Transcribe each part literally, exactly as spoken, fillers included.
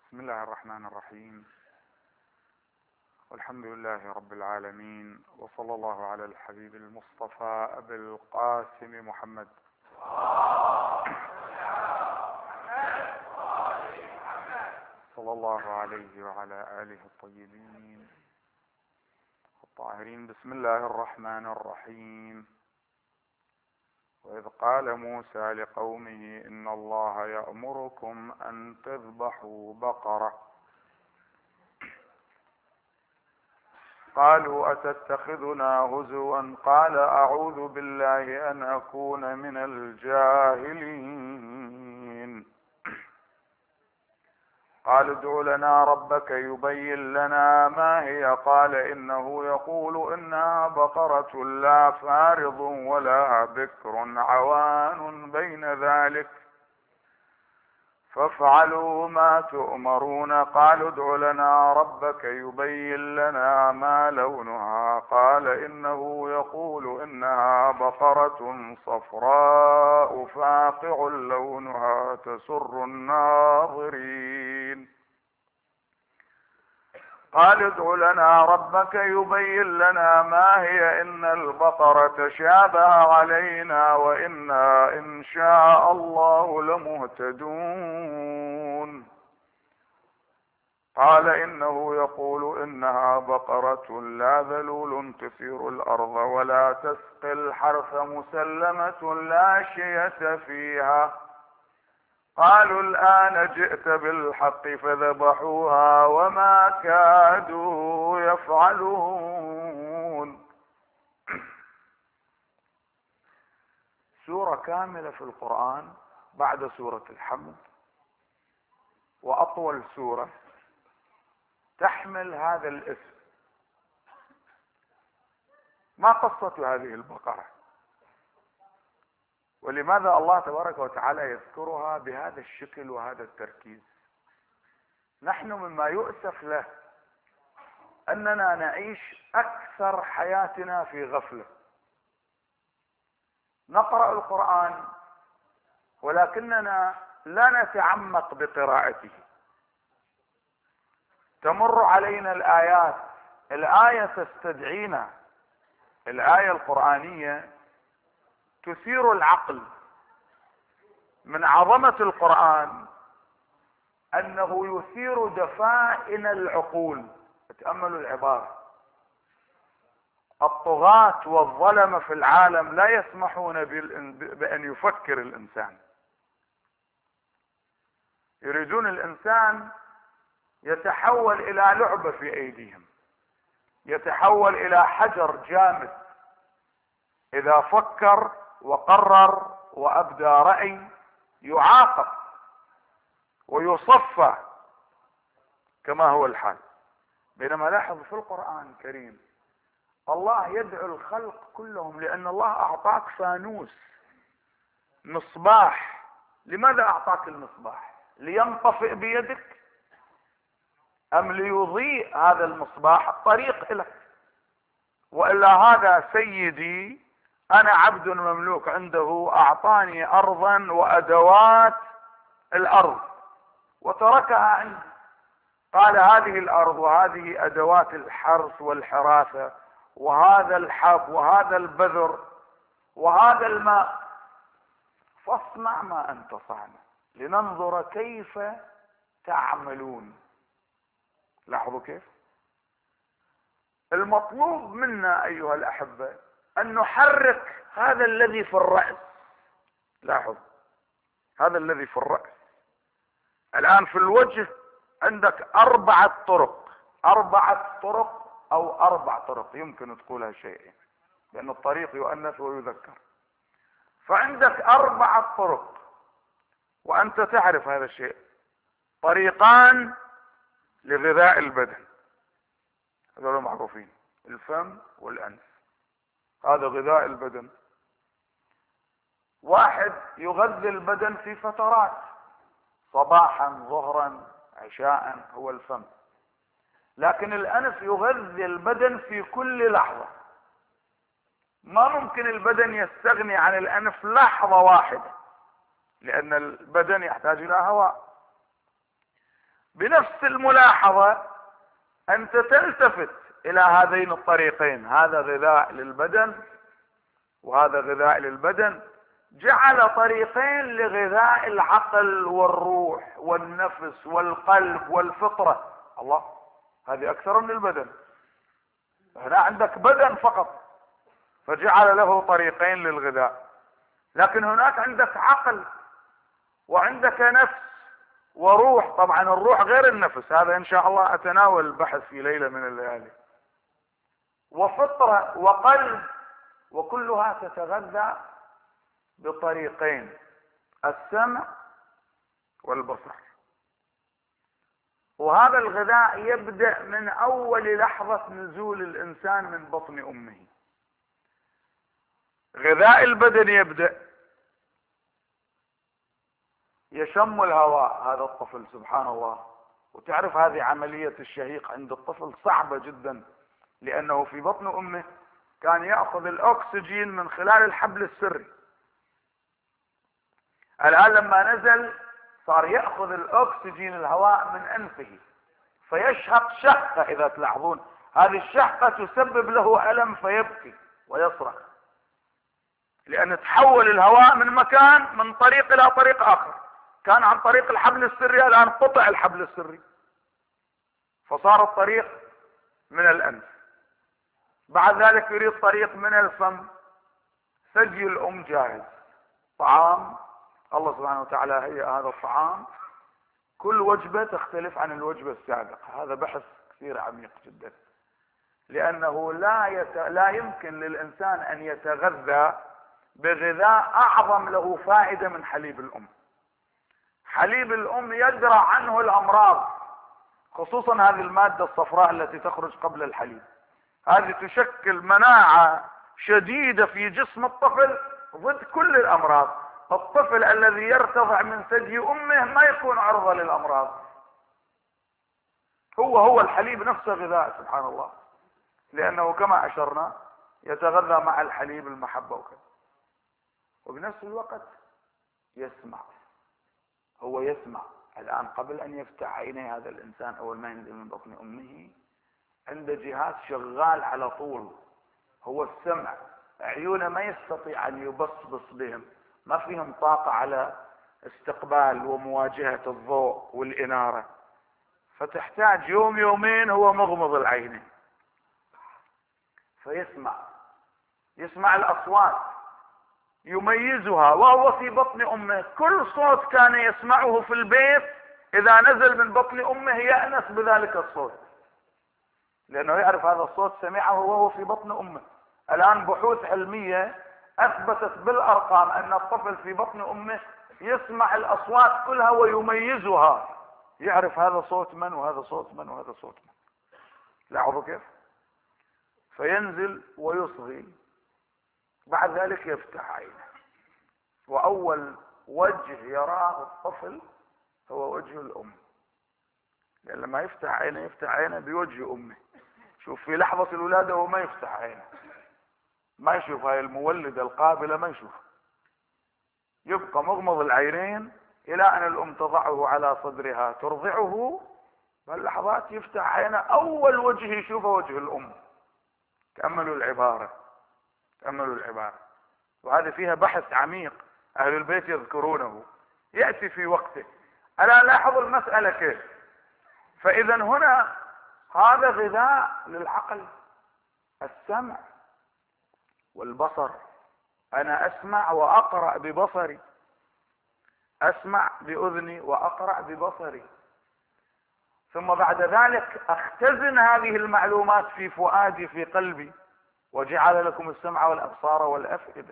بسم الله الرحمن الرحيم، والحمد لله رب العالمين، وصلى الله على الحبيب المصطفى أبي القاسم محمد صلى الله عليه وعلى آله الطيبين الطاهرين. بسم الله الرحمن الرحيم. وإذ قال موسى لقومه إن الله يأمركم أن تذبحوا بقرة قالوا أتتخذنا هزوا قال أعوذ بالله أن أكون من الجاهلين. قالوا ادع لنا ربك يبين لنا ما هي قال إنه يقول إنها بقرة لا فارض ولا بكر عوان بين ذلك فافعلوا ما تؤمرون. قالوا ادع لنا ربك يبين لنا ما لونها قال إنه يقول إنها بقرة صفراء فاقع لونها تسر الناظرين. قال ادع لنا ربك يبين لنا ما هي إن البقرة شابه علينا وإنا إن شاء الله لمهتدون. قال إنه يقول إنها بقرة لا ذلول تثير الأرض ولا تسقي الحرث مسلمة لا شية فيها. قالوا الآن جئت بالحق فذبحوها وما كادوا يفعلون. سورة كاملة في القرآن بعد سورة الحمد، وأطول سورة تحمل هذا الاسم. ما قصة هذه البقرة؟ ولماذا الله تبارك وتعالى يذكرها بهذا الشكل وهذا التركيز؟ نحن مما يؤسف له أننا نعيش أكثر حياتنا في غفلة. نقرأ القرآن ولكننا لا نتعمق بقراءته. تمر علينا الآيات، الآية تستدعينا، الآية القرآنية تثير العقل. من عظمة القرآن أنه يثير دفائن العقول. تأملوا العبارة: الطغاة والظلمة في العالم لا يسمحون بأن يفكر الإنسان، يريدون الإنسان يتحول إلى لعبة في أيديهم، يتحول إلى حجر جامد. إذا فكر وقرر وأبدى رأي يعاقب ويصفى كما هو الحال. بينما لاحظ في القرآن الكريم الله يدعو الخلق كلهم، لأن الله أعطاك فانوس، مصباح. لماذا أعطاك المصباح؟ لينطفئ بيدك أم ليضيء هذا المصباح الطريق لك؟ وإلا هذا سيدي أنا عبد مملوك عنده، أعطاني أرضا وأدوات الأرض وتركها عندي. قال هذه الأرض وهذه أدوات الحرث والحراثة وهذا الحب وهذا البذر وهذا الماء، فاصنع ما أنت صانع لننظر كيف تعملون. لاحظوا كيف المطلوب منا أيها الأحبة أن نحرك هذا الذي في الرأس. لاحظ هذا الذي في الرأس. الآن في الوجه عندك أربعة طرق، أربعة طرق أو أربع طرق يمكن تقولها شيئين، لأن الطريق يؤنث ويذكر. فعندك أربعة طرق وأنت تعرف هذا الشيء. طريقان لغذاء البدن، هذول معروفين: الفم والأنف، هذا غذاء البدن. واحد يغذي البدن في فترات، صباحا ظهرا عشاء، هو الفم. لكن الأنف يغذي البدن في كل لحظة. ما ممكن البدن يستغني عن الأنف لحظة واحدة، لأن البدن يحتاج إلى هواء. بنفس الملاحظة انت تلتفت الى هذين الطريقين، هذا غذاء للبدن وهذا غذاء للبدن، جعل طريقين لغذاء العقل والروح والنفس والقلب والفطرة. الله، هذه اكثر من البدن. هنا عندك بدن فقط فجعل له طريقين للغذاء، لكن هناك عندك عقل وعندك نفس وروح. طبعا الروح غير النفس، هذا ان شاء الله اتناول البحث في ليلة من الليالي. وفطرة وقلب، وكلها تتغذى بطريقين، السمع والبصر. وهذا الغذاء يبدأ من اول لحظة نزول الانسان من بطن امه. غذاء البدن يبدأ يشم الهواء هذا الطفل، سبحان الله. وتعرف هذه عملية الشهيق عند الطفل صعبة جدا، لانه في بطن امه كان يأخذ الاكسجين من خلال الحبل السري. الان لما نزل صار يأخذ الاكسجين الهواء من انفه فيشهق شهقة. اذا تلاحظون هذه الشهقة تسبب له الم فيبكي ويصرخ، لان تحول الهواء من مكان من طريق الى طريق اخر. كان عن طريق الحبل السري، الان قطع الحبل السري فصار الطريق من الانف. بعد ذلك يريد طريق من الفم. ثدي الام جاهز، طعام الله سبحانه وتعالى هيئ هذا الطعام. كل وجبة تختلف عن الوجبة السابقة. هذا بحث كثير عميق جدا، لانه لا يت... لا يمكن للانسان ان يتغذى بغذاء اعظم له فائدة من حليب الام. حليب الام يدرع عنه الامراض، خصوصا هذه المادة الصفراء التي تخرج قبل الحليب. هذه تشكل مناعة شديدة في جسم الطفل ضد كل الامراض. الطفل الذي يرتضع من ثدي امه ما يكون عرضة للامراض. هو هو الحليب نفسه غذاء، سبحان الله، لانه كما اشرنا يتغذى مع الحليب المحبة وكذا. وبنفس الوقت يسمع، هو يسمع. الان قبل ان يفتح عينيه هذا الانسان اول ما ينزل من بطن امه عنده جهاز شغال على طول، هو السمع. عيونه ما يستطيع ان يبصبص بهم، ما فيهم طاقة على استقبال ومواجهة الضوء والإنارة، فتحتاج يوم يومين هو مغمض العينين فيسمع. يسمع الأصوات يميزها وهو في بطن أمه. كل صوت كان يسمعه في البيت إذا نزل من بطن أمه يأنس بذلك الصوت، لأنه يعرف هذا الصوت سمعه وهو في بطن أمه. الآن بحوث علمية اثبتت بالارقام ان الطفل في بطن امه يسمع الاصوات كلها ويميزها، يعرف هذا صوت من وهذا صوت من وهذا صوت من. لاحظوا كيف؟ فينزل ويصغي، بعد ذلك يفتح عينه، واول وجه يراه الطفل هو وجه الام، لان لما يفتح عينه يفتح عينه بوجه امه. شوف في لحظة الولادة هو ما يفتح عينه، ما يشوف هاي المولدة القابلة، ما يشوف، يبقى مغمض العينين الى ان الام تضعه على صدرها ترضعه. بهاللحظات يفتح عينه، اول وجه يشوفه وجه الام. تأملوا العبارة، تأملوا العبارة. وهذه فيها بحث عميق اهل البيت يذكرونه، يأتي في وقته. الا لاحظوا المسألة كيف. فاذا هنا هذا غذاء للعقل، السمع والبصر. انا اسمع واقرأ ببصري، اسمع باذني واقرأ ببصري، ثم بعد ذلك اختزن هذه المعلومات في فؤادي في قلبي. وجعل لكم السمع والابصار والافئدة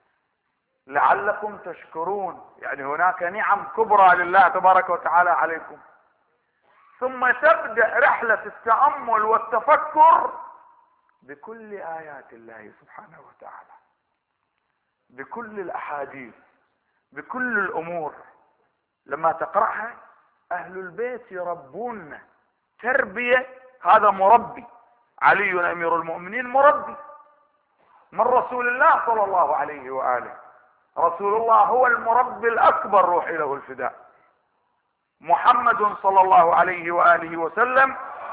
لعلكم تشكرون. يعني هناك نعم كبرى لله تبارك وتعالى عليكم. ثم تبدأ رحلة التأمل والتفكر بكل آيات الله سبحانه وتعالى، بكل الأحاديث، بكل الأمور. لما تقرأها أهل البيت يربون تربية. هذا مربي، علي أمير المؤمنين مربي من رسول الله صلى الله عليه وآله. رسول الله هو المربي الأكبر، روحي له الفداء. محمد صلى الله عليه وآله وسلم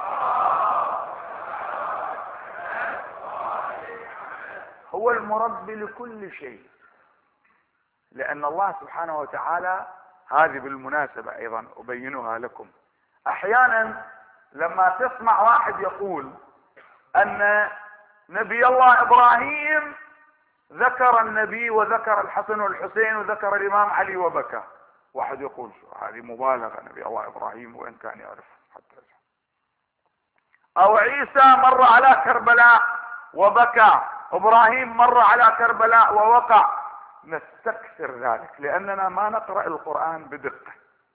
هو المربي لكل شيء. لأن الله سبحانه وتعالى، هذه بالمناسبة أيضا أبينها لكم، أحيانا لما تسمع واحد يقول أن نبي الله إبراهيم ذكر النبي وذكر الحسن والحسين وذكر الإمام علي وبكى، واحد يقول هذه مبالغة، نبي الله إبراهيم وإن كان يعرف حتى. أو عيسى مر على كربلاء وبكى، إبراهيم مر على كربلاء ووقع. نستكثر ذلك لأننا ما نقرأ القرآن بدقة.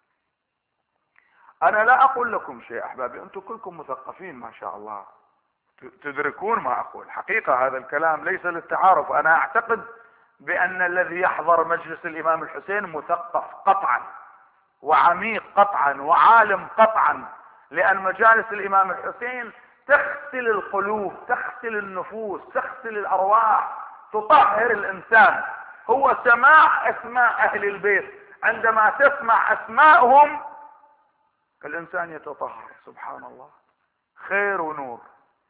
أنا لا أقول لكم شيء أحبابي، أنتم كلكم مثقفين ما شاء الله، تدركون ما أقول. حقيقة هذا الكلام ليس للتعارف. أنا أعتقد بأن الذي يحضر مجلس الإمام الحسين مثقف قطعا وعميق قطعا وعالم قطعا، لأن مجالس الإمام الحسين تغسل القلوب، تغسل النفوس، تغسل الأرواح، تطهر الإنسان. هو سماع أسماء أهل البيت، عندما تسمع أسماءهم الإنسان يتطهر. سبحان الله، خير ونور.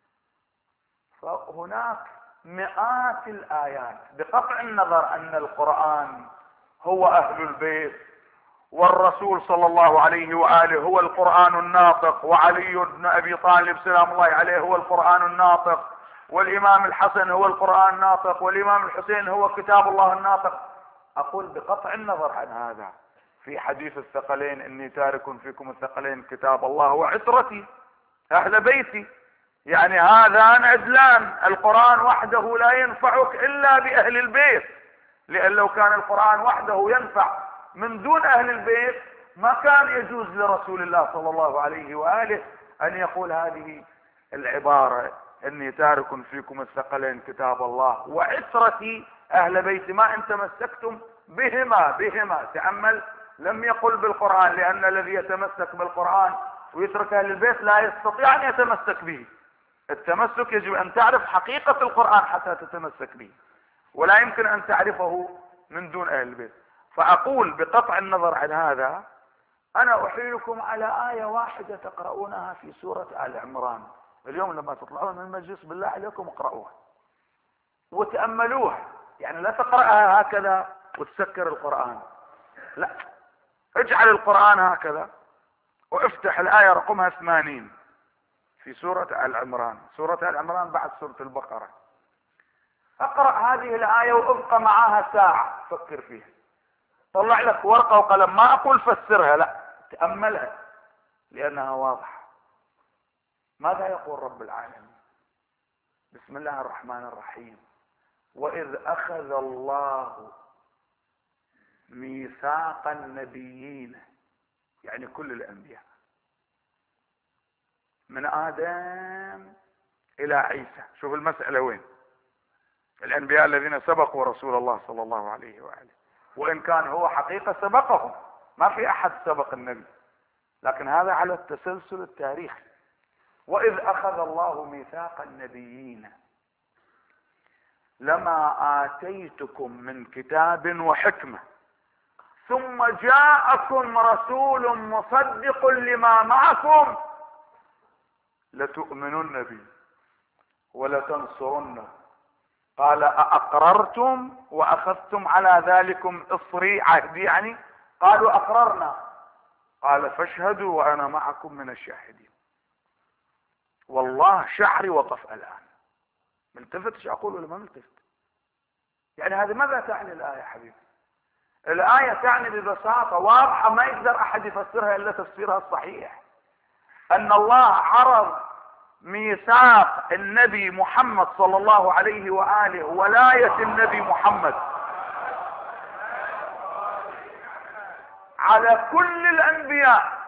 فهناك مئات الآيات، بقطع النظر أن القرآن هو أهل البيت، والرسول صلى الله عليه وآله هو القرآن الناطق، وعلي بن أبي طالب سلام الله عليه هو القرآن الناطق، والإمام الحسن هو القرآن الناطق، والإمام الحسين هو كتاب الله الناطق. أقول بقطع النظر عن هذا، في حديث الثقلين إني تارك فيكم الثقلين كتاب الله وعترتي أهل بيتي، يعني هذان عدلان. القرآن وحده لا ينفعك إلا بأهل البيت، لأن لو كان القرآن وحده ينفع من دون أهل البيت ما كان يجوز لرسول الله صلى الله عليه وآله أن يقول هذه العبارة إني تارك فيكم الثقلين كتاب الله وعترتي أهل بيتي، ما إن تمسكتم بهما بهما. تأمل، لم يقل بالقرآن، لأن الذي يتمسك بالقرآن ويترك أهل البيت لا يستطيع أن يتمسك به. التمسك يجب أن تعرف حقيقة القرآن حتى تتمسك به، ولا يمكن أن تعرفه من دون أهل البيت. فأقول بقطع النظر عن هذا، أنا أحيلكم على آية واحدة تقرؤونها في سورة آل عمران. اليوم لما تطلعون من المجلس بالله عليكم اقرأوها وتأملوها، يعني لا تقرأها هكذا وتسكر القرآن، لا، اجعل القرآن هكذا وافتح الآية رقمها ثمانين في سورة آل عمران. سورة آل عمران بعد سورة البقرة. اقرأ هذه الآية وابقى معها ساعة فكر فيها، طلع لك ورقة وقلم، ما أقول فسرها، لا، تأملها لأنها واضحة. ماذا يقول رب العالمين؟ بسم الله الرحمن الرحيم. وإذ أخذ الله ميثاق النبيين، يعني كل الأنبياء من آدم إلى عيسى. شوف المسألة وين، الأنبياء الذين سبقوا رسول الله صلى الله عليه وآله، وإن كان هو حقيقة سبقهم، ما في أحد سبق النبي، لكن هذا على التسلسل التاريخي. وإذ أخذ الله ميثاق النبيين لما آتيتكم من كتاب وحكمة ثم جاءكم رسول مصدق لما معكم لتؤمنن به ولتنصرنه قال أأقررتم وأخذتم على ذلكم إصري عهدي، يعني قالوا أقررنا، قال فاشهدوا وأنا معكم من الشاهدين. والله شعري وقف الآن، ملتفت ايش أقول ولا ما ملتفت؟ يعني هذه ماذا تعني الآية حبيبي؟ الآية تعني ببساطة واضحة ما يقدر أحد يفسرها إلا تفسيرها الصحيح، أن الله عرض ميثاق النبي محمد صلى الله عليه وآله، ولاية النبي محمد على كل الأنبياء،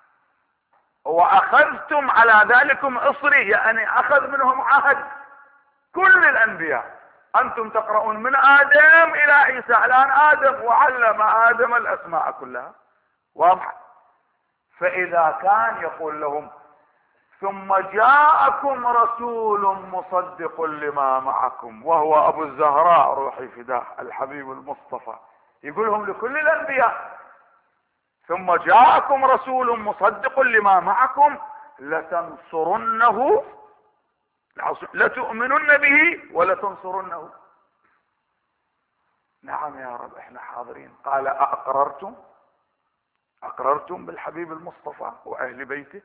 وأخذتم على ذلكم إصري، يعني أخذ منهم عهد كل الأنبياء. أنتم تقرؤون من آدم إلى عيسى، الآن آدم وعلم آدم الأسماء كلها، واضح. فإذا كان يقول لهم ثم جاءكم رسول مصدق لما معكم وهو أبو الزهراء روحي فداه الحبيب المصطفى، يقولهم لكل الأنبياء، ثم جاءكم رسول مصدق لما معكم لتنصرنه لتؤمنن به ولتنصرنه. نعم يا رب احنا حاضرين. قال أأقررتم أقررتم بالحبيب المصطفى وأهل بيته؟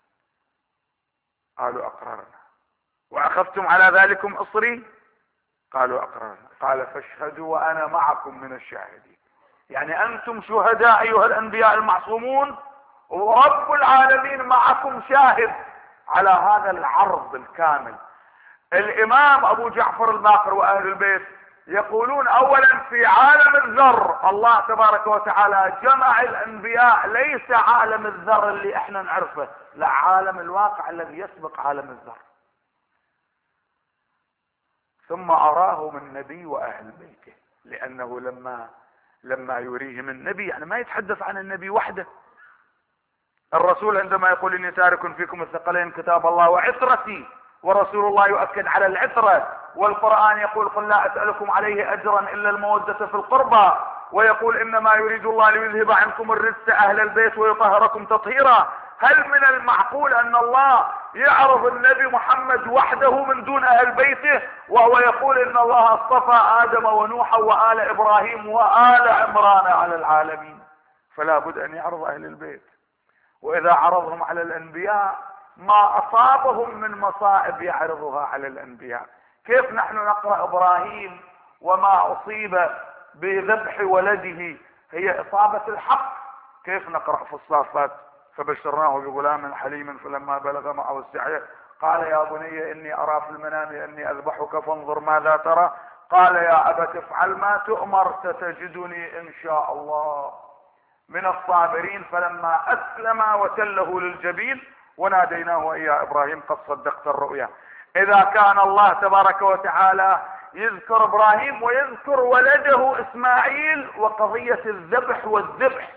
قالوا أقررنا. وأخذتم على ذلكم إصري؟ قالوا أقررنا. قال فاشهدوا وأنا معكم من الشاهدين. يعني أنتم شهداء أيها الأنبياء المعصومون، ورب العالمين معكم شاهد على هذا العرض الكامل. الإمام أبو جعفر الباقر وأهل البيت يقولون أولا في عالم الذر الله تبارك وتعالى جمع الأنبياء، ليس عالم الذر اللي احنا نعرفه، لا، عالم الواقع الذي يسبق عالم الذر. ثم أراهم النبي وأهل بيته، لأنه لما لما يريهم النبي يعني ما يتحدث عن النبي وحده. الرسول عندما يقول إني تارك فيكم الثقلين كتاب الله وعترتي، ورسول الله يؤكد على العترة، والقرآن يقول قل لا أسألكم عليه أجرا إلا المودة في القربى، ويقول إنما يريد الله ليذهب عنكم الرجس أهل البيت ويطهركم تطهيرا. هل من المعقول أن الله يعرض النبي محمد وحده من دون أهل بيته، وهو يقول إن الله اصطفى آدم ونوحا وآل إبراهيم وآل عمران على العالمين؟ فلا بد أن يعرض أهل البيت. وإذا عرضهم على الأنبياء ما أصابهم من مصائب يعرضها على الأنبياء. كيف نحن نقرأ إبراهيم وما أصيب بذبح ولده هي إصابة الحق؟ كيف نقرأ في الصافات فبشرناه بغلام حليم فلما بلغ معه السعي قال يا بني إني أرى في المنام أني أذبحك فانظر ماذا ترى، قال يا أبت افعل ما تؤمر ستجدني إن شاء الله من الصابرين. فلما أسلم وتله للجبين وناديناه يا إبراهيم قد صدقت الرؤيا. إذا كان الله تبارك وتعالى يذكر إبراهيم ويذكر ولده إسماعيل وقضية الذبح والذبح،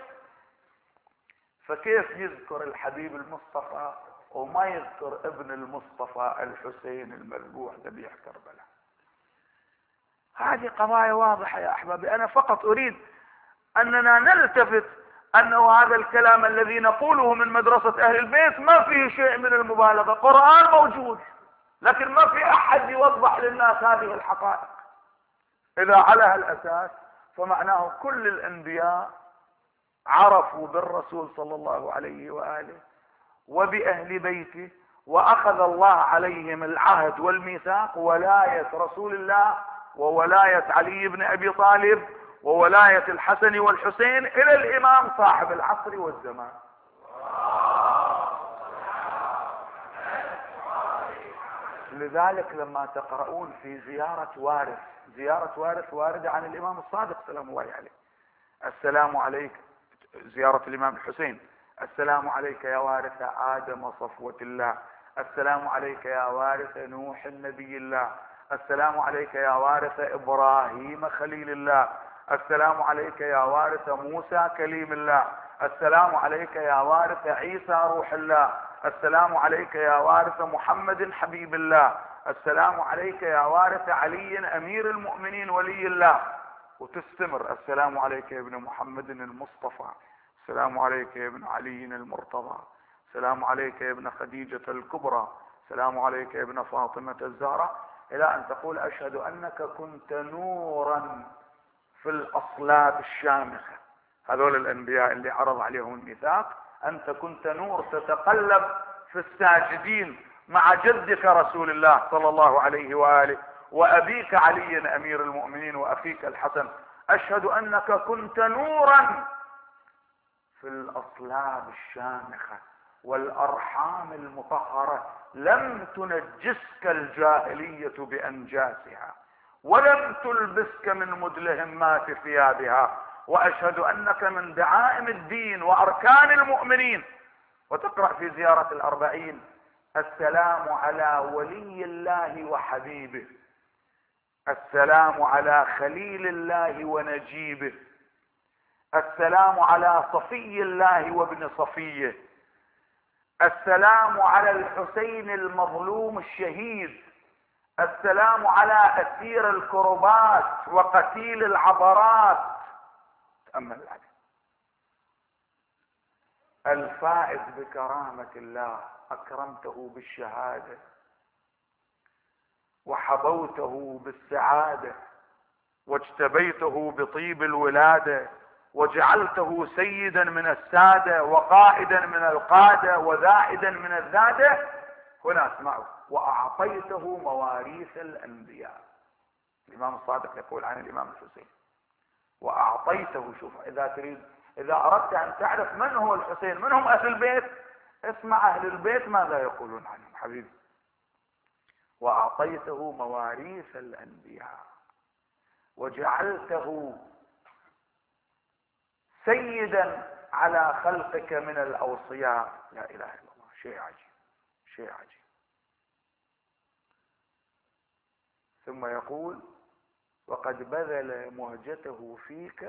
فكيف يذكر الحبيب المصطفى وما يذكر ابن المصطفى الحسين المذبوح ذبيح كربلاء؟ هذه قضايا واضحة يا أحبابي. أنا فقط أريد أننا نلتفت أنه هذا الكلام الذي نقوله من مدرسة أهل البيت ما فيه شيء من المبالغة. قرآن موجود لكن ما في أحد يوضح للناس هذه الحقائق. إذا على هالأساس فمعناه كل الأنبياء عرفوا بالرسول صلى الله عليه وآله وبأهل بيته، وأخذ الله عليهم العهد والميثاق، ولاية رسول الله وولاية علي بن أبي طالب وولاية الحسن والحسين إلى الإمام صاحب العصر والزمان. لذلك لما تقرؤون في زيارة وارث، زيارة وارث واردة عن الإمام الصادق سلام الله عليه، السلام عليك، زيارة الإمام الحسين، السلام عليك يا وارث آدم صفوة الله، السلام عليك يا وارث نوح النبي الله، السلام عليك يا وارث إبراهيم خليل الله، السلام عليك يا وارث موسى كليم الله، السلام عليك يا وارث عيسى روح الله، السلام عليك يا وارث محمد حبيب الله، السلام عليك يا وارث علي أمير المؤمنين ولي الله. وتستمر، السلام عليك يا ابن محمد المصطفى، السلام عليك يا ابن علي المرتضى، السلام عليك يا ابن خديجة الكبرى، السلام عليك يا ابن فاطمة الزهراء، إلى أن تقول أشهد أنك كنت نورا في الأصلاب الشامخة. هذول الأنبياء اللي عرض عليهم الميثاق، أنت كنت نور تتقلب في الساجدين مع جدك رسول الله صلى الله عليه وآله وأبيك علي أمير المؤمنين وأخيك الحسن. أشهد أنك كنت نورا في الأصلاب الشامخة والأرحام المطهرة، لم تنجسك الجاهلية بأنجاسها ولم تلبسك من مدلهمات ثيابها، وأشهد أنك من دعائم الدين وأركان المؤمنين. وتقرأ في زيارة الأربعين السلام على ولي الله وحبيبه، السلام على خليل الله ونجيبه، السلام على صفي الله وابن صفيه، السلام على الحسين المظلوم الشهيد، السلام على أسير الكربات وقتيل العبرات. تأمل العدل. الفائز بكرامة الله أكرمته بالشهادة وحبوته بالسعادة واجتبيته بطيب الولادة وجعلته سيدا من السادة وقائدا من القادة وذائدا من الذادة. هنا اسمعوا: وأعطيته مواريث الأنبياء. الإمام الصادق يقول عن الإمام الحسين: وأعطيته. شوف، إذا تريد إذا أردت أن تعرف من هو الحسين، من هم أهل البيت، اسمع أهل البيت ماذا يقولون عنهم حبيبي. وأعطيته مواريث الأنبياء وجعلته سيدا على خلقك من الأوصياء. لا إله إلا الله، شيء عجيب، شيء عجيب. ثم يقول: وقد بذل مهجته فيك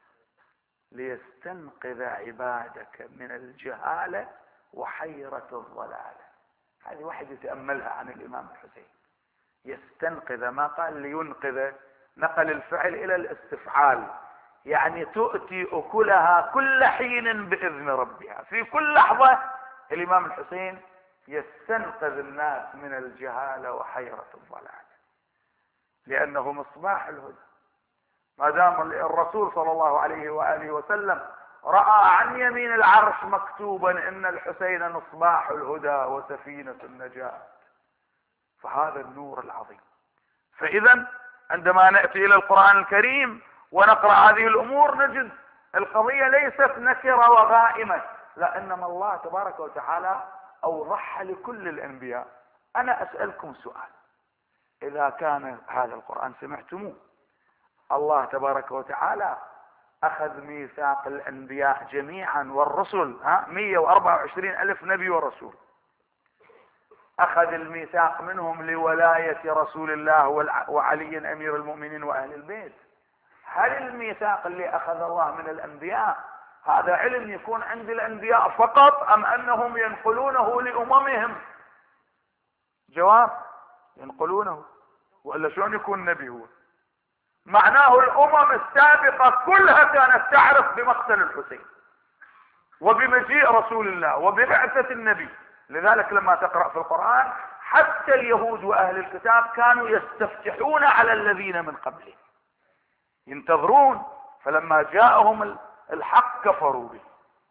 ليستنقذ عبادك من الجهالة وحيرة الضلالة. هذه واحد يتأملها عن الإمام الحسين. يستنقذ، ما قال لينقذ، نقل الفعل إلى الاستفعال، يعني تؤتي أكلها كل حين بإذن ربها. في كل لحظة الإمام الحسين يستنقذ الناس من الجهالة وحيرة الضلال، لأنه مصباح الهدى. ما دام الرسول صلى الله عليه وآله وسلم رأى عن يمين العرش مكتوبا: إن الحسين مصباح الهدى وسفينة النجاة. فهذا النور العظيم. فإذا عندما نأتي إلى القرآن الكريم ونقرأ هذه الأمور نجد القضية ليست نكرة وغائمة، لا، إنما الله تبارك وتعالى أوضحها لكل الأنبياء. أنا أسألكم سؤال: إذا كان هذا القرآن سمعتموه، الله تبارك وتعالى أخذ ميثاق الأنبياء جميعا والرسل، ها مئة وأربعة وعشرين ألف نبي ورسول، أخذ الميثاق منهم لولاية رسول الله وعلي أمير المؤمنين وأهل البيت. هل الميثاق اللي أخذ الله من الأنبياء هذا علم يكون عند الأنبياء فقط، أم أنهم ينقلونه لأممهم؟ جواب: ينقلونه، وإلا شلون يكون نبي هو؟ معناه الأمم السابقة كلها كانت تعرف بمقتل الحسين وبمجيء رسول الله وببعثة النبي. لذلك لما تقرأ في القرآن حتى اليهود وأهل الكتاب كانوا يستفتحون على الذين من قبلهم، ينتظرون، فلما جاءهم الحق كفروا به.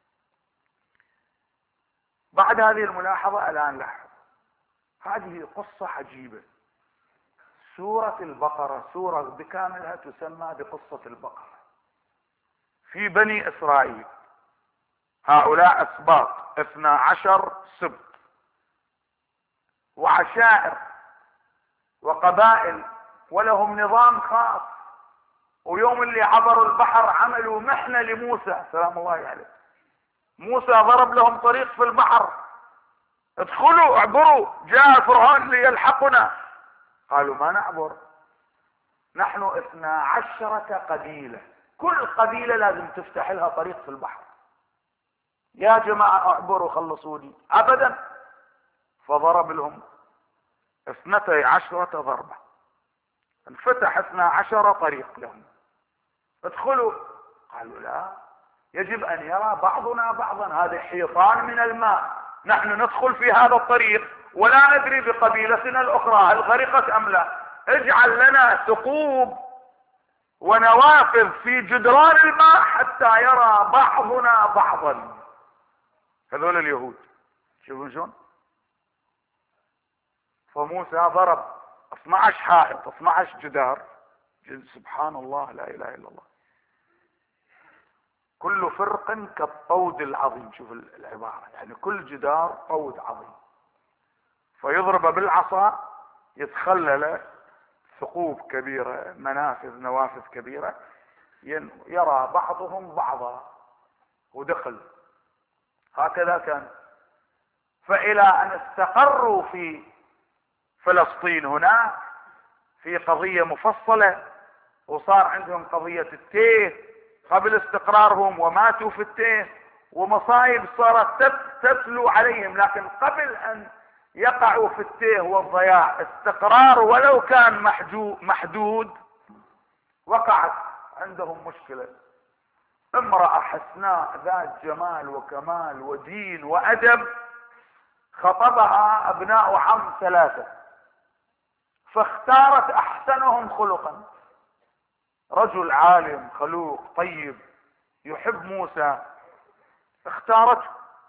بعد هذه الملاحظة الآن لاحظ، هذه قصة عجيبة. سورة البقرة سورة بكاملها تسمى بقصة البقرة. في بني إسرائيل هؤلاء أسباط اثنا عشر سبط وعشائر وقبائل ولهم نظام خاص، ويوم اللي عبروا البحر عملوا محنة لموسى سلام الله عليه. موسى ضرب لهم طريق في البحر: ادخلوا اعبروا، جاء فرعون ليلحقنا. قالوا: ما نعبر، نحن اثنا عشرة قبيلة، كل قبيلة لازم تفتح لها طريق في البحر. يا جماعة اعبروا خلصوني. ابدا. فضرب لهم اثنتي عشرة ضربة، انفتح اثنا عشر طريق لهم. ادخلوا. قالوا: لا، يجب ان يرى بعضنا بعضا، هذا حيطان من الماء، نحن ندخل في هذا الطريق ولا ندري بقبيلتنا الاخرى هل غرقت ام لا، اجعل لنا ثقوب ونوافذ في جدران الماء حتى يرى بعضنا بعضا. هذول اليهود شوفوا شلون. فموسى ضرب اثنا عشر حائط، اثنا عشر جدار. سبحان الله، لا اله الا الله. كل فرق كالطود العظيم. شوف العبارة، يعني كل جدار طود عظيم. فيضرب بالعصا يتخلل ثقوب كبيرة، منافذ نوافذ كبيرة، يرى بعضهم بعضا، ودخل. هكذا كان. فإلى أن استقروا في فلسطين هنا في قضية مفصلة، وصار عندهم قضية التيه قبل استقرارهم، وماتوا في التيه، ومصايب صارت تتلو عليهم. لكن قبل أن يقعوا في التيه والضياع استقرار ولو كان محدود، وقعت عندهم مشكلة. امرأة حسناء ذات جمال وكمال ودين وأدب، خطبها أبناء عم ثلاثة، فاختارت أحسنهم خلقا، رجل عالم خلوق طيب يحب موسى، اختارته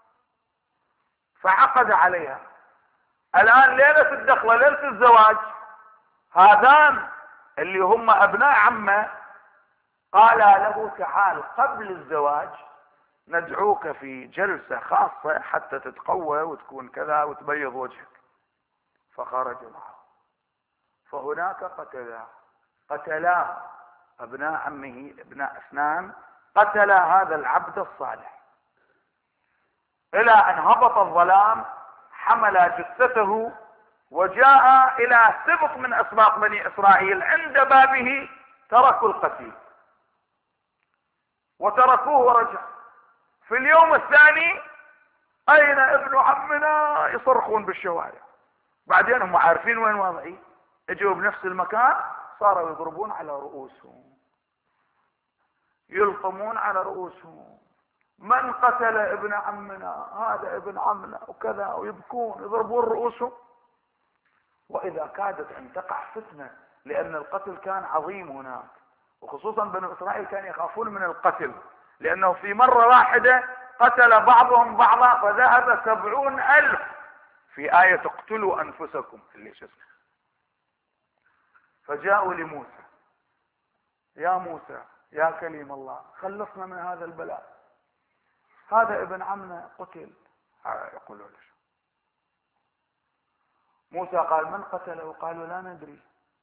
فعقد عليها. الآن ليلة الدخلة، ليلة الزواج، هذان اللي هم أبناء عمه قال له تعال قبل الزواج ندعوك في جلسة خاصة حتى تتقوى وتكون كذا وتبيض وجهك. فخرج معه، فهناك قتلا قتلا ابناء عمه ابناء اثنان، قتلا هذا العبد الصالح، الى ان هبط الظلام حمل جثته وجاء الى سبط من اسباط بني اسرائيل، عند بابه تركوا القتيل وتركوه ورجع. في اليوم الثاني اين ابن عمنا؟ يصرخون بالشوارع. بعدين هم عارفين وين واضعين، اجوا بنفس المكان، صاروا يضربون على رؤوسهم، يلطمون على رؤوسهم، من قتل ابن عمنا؟ هذا ابن عمنا وكذا، ويبكون يضربون رؤوسهم. واذا كادت ان تقع فتنة، لان القتل كان عظيم هناك، وخصوصا بنو اسرائيل كانوا يخافون من القتل، لانه في مرة واحدة قتل بعضهم بعضا فذهب سبعون الف في آية اقتلوا انفسكم اللي شو اسمه. فجاءوا لموسى، يا موسى يا كليم الله خلصنا من هذا البلاء، هذا ابن عمنا قتل. يقولوا له موسى قال من قتله؟ قالوا لا ندري.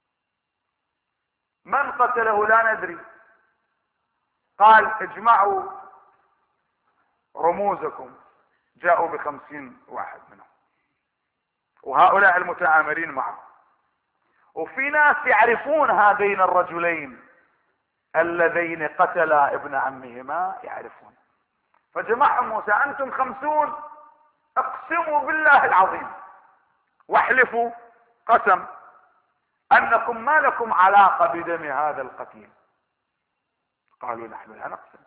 من قتله؟ لا ندري. قال اجمعوا رموزكم. جاءوا بخمسين واحد منهم، وهؤلاء المتآمرين معه، وفي ناس يعرفون هذين الرجلين اللذين قتلا ابن عمهما، يعرفون. فجمعهم موسى، انتم خمسون، اقسموا بالله العظيم واحلفوا قسم انكم ما لكم علاقة بدم هذا القتيل. قالوا نحن لا نقسم.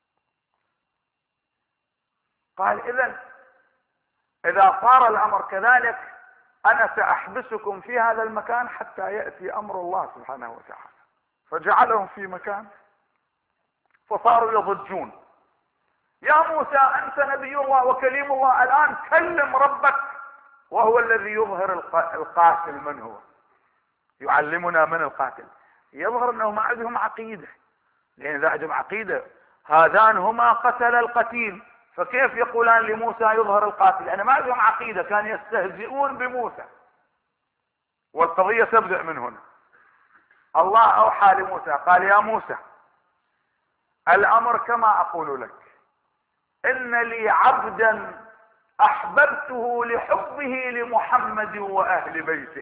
قال اذا اذا صار الامر كذلك انا ساحبسكم في هذا المكان حتى يأتي امر الله سبحانه وتعالى. فجعلهم في مكان، فصاروا يضجون، يا موسى انت نبي الله وكليم الله، الان كلم ربك، وهو الذي يظهر القاتل من هو، يعلمنا من القاتل. يظهر انه ما عندهم عقيدة، لان اذا عندهم عقيدة هذان هما قتل القتيل، فكيف يقولان لموسى يظهر القاتل؟ انا ما عندهم عقيدة، كانوا يستهزئون بموسى. والقضية تبدأ من هنا. الله اوحى لموسى قال يا موسى الامر كما اقول لك، ان لي عبدا احببته لحبه لمحمد واهل بيته،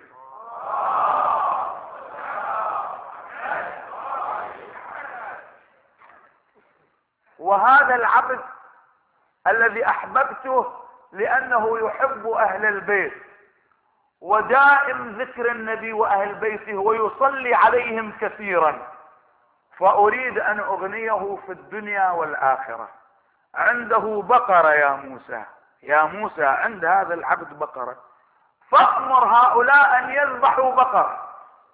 وهذا العبد الذي احببته لانه يحب اهل البيت، ودائم ذكر النبي واهل بيته ويصلي عليهم كثيرا، فاريد ان اغنيه في الدنيا والاخرة. عنده بقرة يا موسى، يا موسى عند هذا العبد بقرة، فأمر هؤلاء ان يذبحوا بقرة.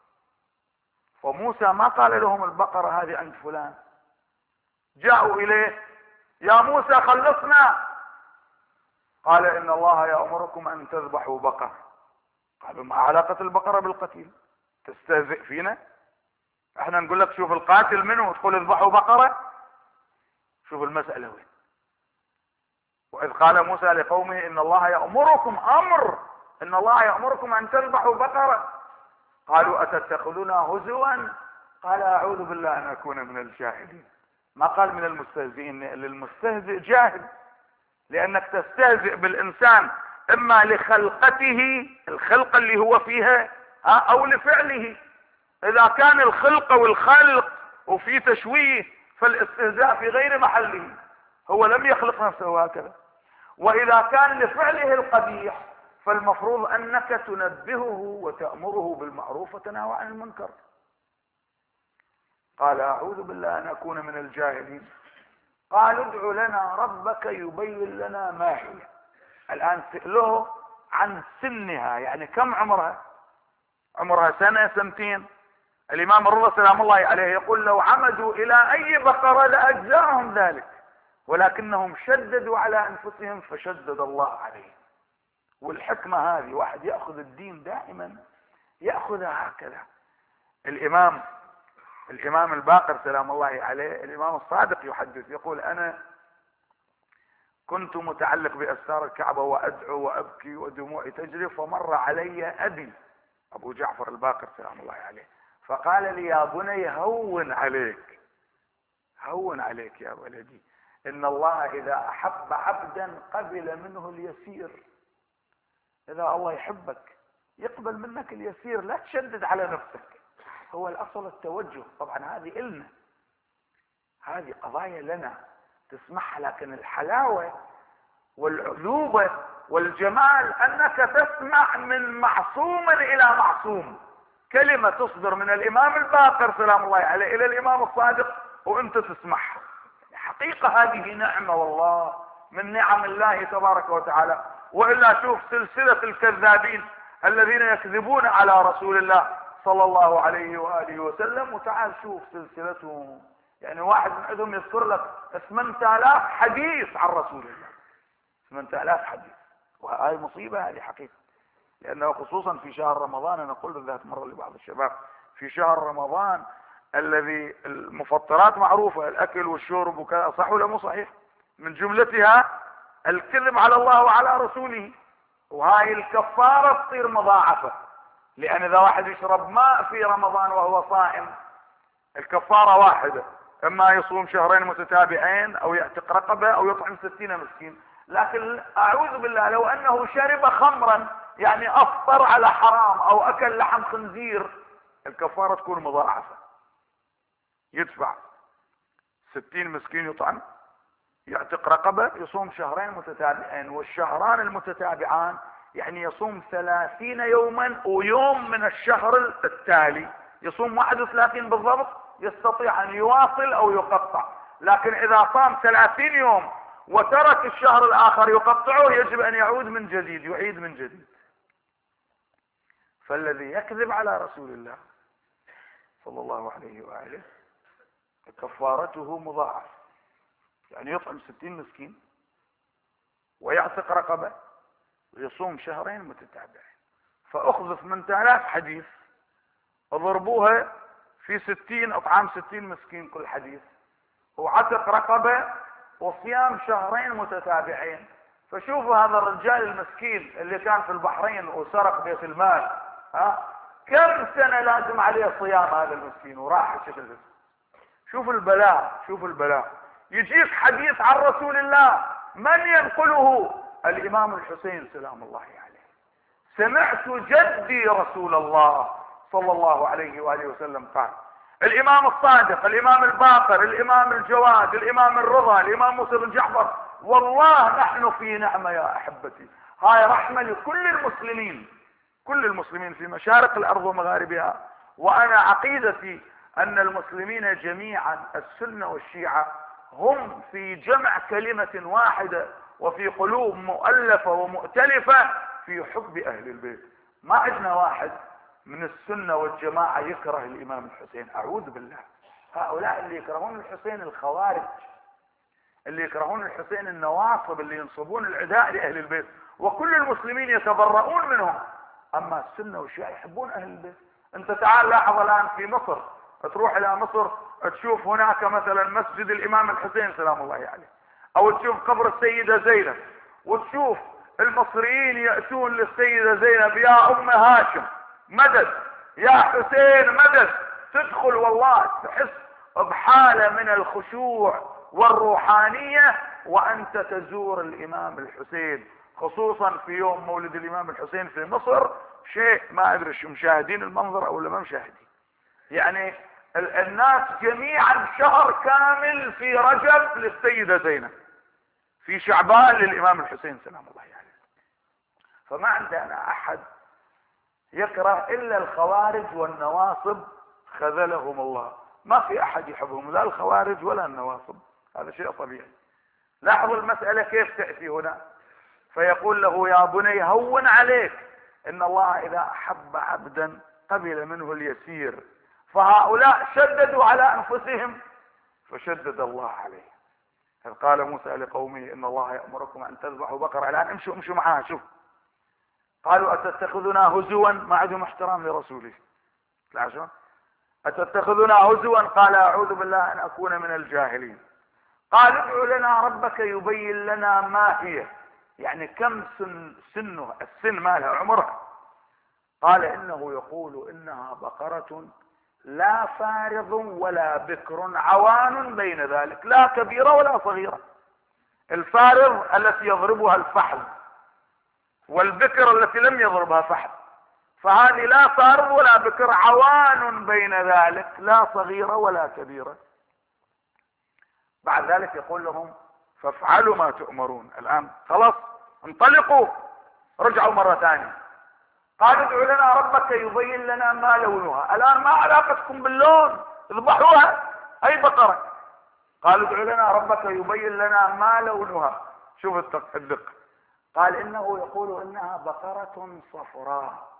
فموسى ما قال لهم البقرة هذه عند فلان، جاءوا اليه يا موسى خلصنا. قال ان الله يأمركم ان تذبحوا بقرة. قالوا ما علاقة البقرة بالقتيل؟ تستهزئ فينا؟ احنا نقول لك شوف القاتل منه وتقول اذبحوا بقرة؟ شوف المسألة وين. واذ قال موسى لقومه ان الله يأمركم، امر ان الله يأمركم ان تذبحوا بقرة. قالوا اتتخذنا هزوا؟ قال اعوذ بالله ان اكون من الجاهلين. ما قال من المستهزئين، للمستهزئ جاهل، لانك تستهزئ بالانسان اما لخلقته الخلقة اللي هو فيها او لفعله. اذا كان الخلق والخلق وفي تشويه فالاستهزاء في غير محله، هو لم يخلق نفسه هكذا. واذا كان لفعله القبيح فالمفروض انك تنبهه وتأمره بالمعروف وتنهى عن المنكر. قال اعوذ بالله ان اكون من الجاهلين. قال ادع لنا ربك يبين لنا ما هي. الآن سأله عن سنها، يعني كم عمرها؟ عمرها سنة سنتين. الإمام الرضا سلام الله عليه يقول لو عمدوا إلى أي بقرة لأجزاهم ذلك، ولكنهم شددوا على أنفسهم فشدد الله عليهم. والحكمة هذه واحد يأخذ الدين دائما يأخذها هكذا. الإمام الإمام الباقر سلام الله عليه، الإمام الصادق يحدث يقول أنا كنت متعلق بأستار الكعبة وأدعو وأبكي ودموعي تجري، فمر علي أبي أبو جعفر الباقر سلام الله عليه فقال لي يا بني هون عليك، هون عليك يا ولدي، إن الله إذا أحب عبدا قبل منه اليسير. إذا الله يحبك يقبل منك اليسير، لا تشدد على نفسك. هو الأصل التوجه. طبعا هذه إلنا، هذه قضايا لنا تسمعها، لكن الحلاوة والعذوبة والجمال أنك تسمع من معصوم إلى معصوم كلمة تصدر من الإمام الباقر سلام الله عليه إلى الإمام الصادق وأنت تسمعها. حقيقة هذه نعمة والله من نعم الله تبارك وتعالى. وإلا شوف سلسلة الكذابين الذين يكذبون على رسول الله صلى الله عليه وآله وسلم، وتعال شوف سلسلتهم. يعني واحد من عندهم يذكر لك ثمانية آلاف حديث عن رسول الله، ثمانية آلاف حديث. وهذه مصيبة، هذه حقيقة. لأنه خصوصا في شهر رمضان، أنا قلت ذات مرة لبعض الشباب، في شهر رمضان الذي المفطرات معروفة، الأكل والشرب وكذا، صح ولا مو صحيح؟ من جملتها الكذب على الله وعلى رسوله، وهاي الكفارة تصير مضاعفة. لأن إذا واحد يشرب ماء في رمضان وهو صائم الكفارة واحدة، إما يصوم شهرين متتابعين أو يعتق رقبة أو يطعم ستين مسكين. لكن أعوذ بالله لو أنه شرب خمرا، يعني أفطر على حرام أو أكل لحم خنزير، الكفارة تكون مضاعفة. يدفع ستين مسكين يطعم، يعتق رقبة، يصوم شهرين متتابعين، والشهران المتتابعان يعني يصوم ثلاثين يوما ويوم من الشهر التالي، يصوم واحد وثلاثين بالضبط، يستطيع أن يواصل أو يقطع. لكن إذا صام ثلاثين يوم وترك الشهر الآخر يقطعه يجب أن يعود من جديد، يعيد من جديد. فالذي يكذب على رسول الله صلى الله عليه وآله كفارته مضاعف، يعني يطعم ستين مسكين ويعتق رقبة ويصوم شهرين متتابعين. فأخذ ثمانية آلاف حديث اضربوها في ستين، اطعام ستين مسكين كل حديث، وعتق رقبة وصيام شهرين متتابعين. فشوفوا هذا الرجال المسكين اللي كان في البحرين وسرق بيت المال، ها كم سنة لازم عليه صيام هذا المسكين وراح الشكل ده. شوف البلاء، شوف البلاء. يجيك حديث عن رسول الله من ينقله؟ الإمام الحسين سلام الله عليه. سمعت جدي رسول الله صلى الله عليه وآله وسلم قال. الإمام الصادق، الإمام الباقر، الإمام الجواد، الإمام الرضا، الإمام موسى بن جعفر. والله نحن في نعمة يا أحبتي، هاي رحمة لكل المسلمين، كل المسلمين في مشارق الأرض ومغاربها. وأنا عقيدتي أن المسلمين جميعا السنة والشيعة هم في جمع كلمة واحدة وفي قلوب مؤلفة ومؤتلفة في حب أهل البيت. ما عندنا واحد من السنة والجماعة يكره الإمام الحسين، أعوذ بالله. هؤلاء اللي يكرهون الحسين الخوارج، اللي يكرهون الحسين النواصب، اللي ينصبون العداء لأهل البيت، وكل المسلمين يتبرؤون منهم. أما السنة والشيعة يحبون أهل البيت. أنت تعال لاحظ الآن في مصر، تروح إلى مصر تشوف هناك مثلا مسجد الإمام الحسين سلام الله عليه، أو تشوف قبر السيدة زينب، وتشوف المصريين يأتون للسيدة زينب يا أم هاشم مدد، يا حسين مدد. تدخل والله تحس بحالة من الخشوع والروحانية وأنت تزور الإمام الحسين، خصوصا في يوم مولد الإمام الحسين في مصر. شيء ما أدري شو مشاهدين المنظر أو ما مشاهدين، يعني الناس جميعا شهر كامل في رجب للسيدة زينب، في شعبان للإمام الحسين سلام الله عليه. يعني. فما عندنا أحد يكره إلا الخوارج والنواصب خذلهم الله. ما في أحد يحبهم، لا الخوارج ولا النواصب. هذا شيء طبيعي. لاحظوا المسألة كيف تأتي هنا. فيقول له يا بني هون عليك، ان الله اذا احب عبدا قبل منه اليسير، فهؤلاء شددوا على انفسهم فشدد الله عليه. إذ قال موسى لقومه ان الله يأمركم ان تذبحوا بقرة. الان امشوا امشوا معها. شوف، قالوا اتتخذنا هزوا، ما عندهم احترام لرسوله. لا شو اتتخذنا هزوا، قال اعوذ بالله ان اكون من الجاهلين. قال ادع لنا ربك يبين لنا ما هي، يعني كم سن سنه السن مالها عمرها. قال انه يقول انها بقرة لا فارض ولا بكر عوان بين ذلك، لا كبيرة ولا صغيرة. الفارض التي يضربها الفحل، والبكر التي لم يضربها فحل. فهذه لا فارض ولا بكر، عوان بين ذلك، لا صغيرة ولا كبيرة. بعد ذلك يقول لهم فافعلوا ما تؤمرون. الآن خلاص انطلقوا، رجعوا مرة ثانية. قال ادعوا لنا ربك يبين لنا ما لونها. الآن ما علاقتكم باللون، اذبحوها أي بقرة. قال ادعوا لنا ربك يبين لنا ما لونها. شوف الدقة. قال إنه يقول إنها بقرة صفراء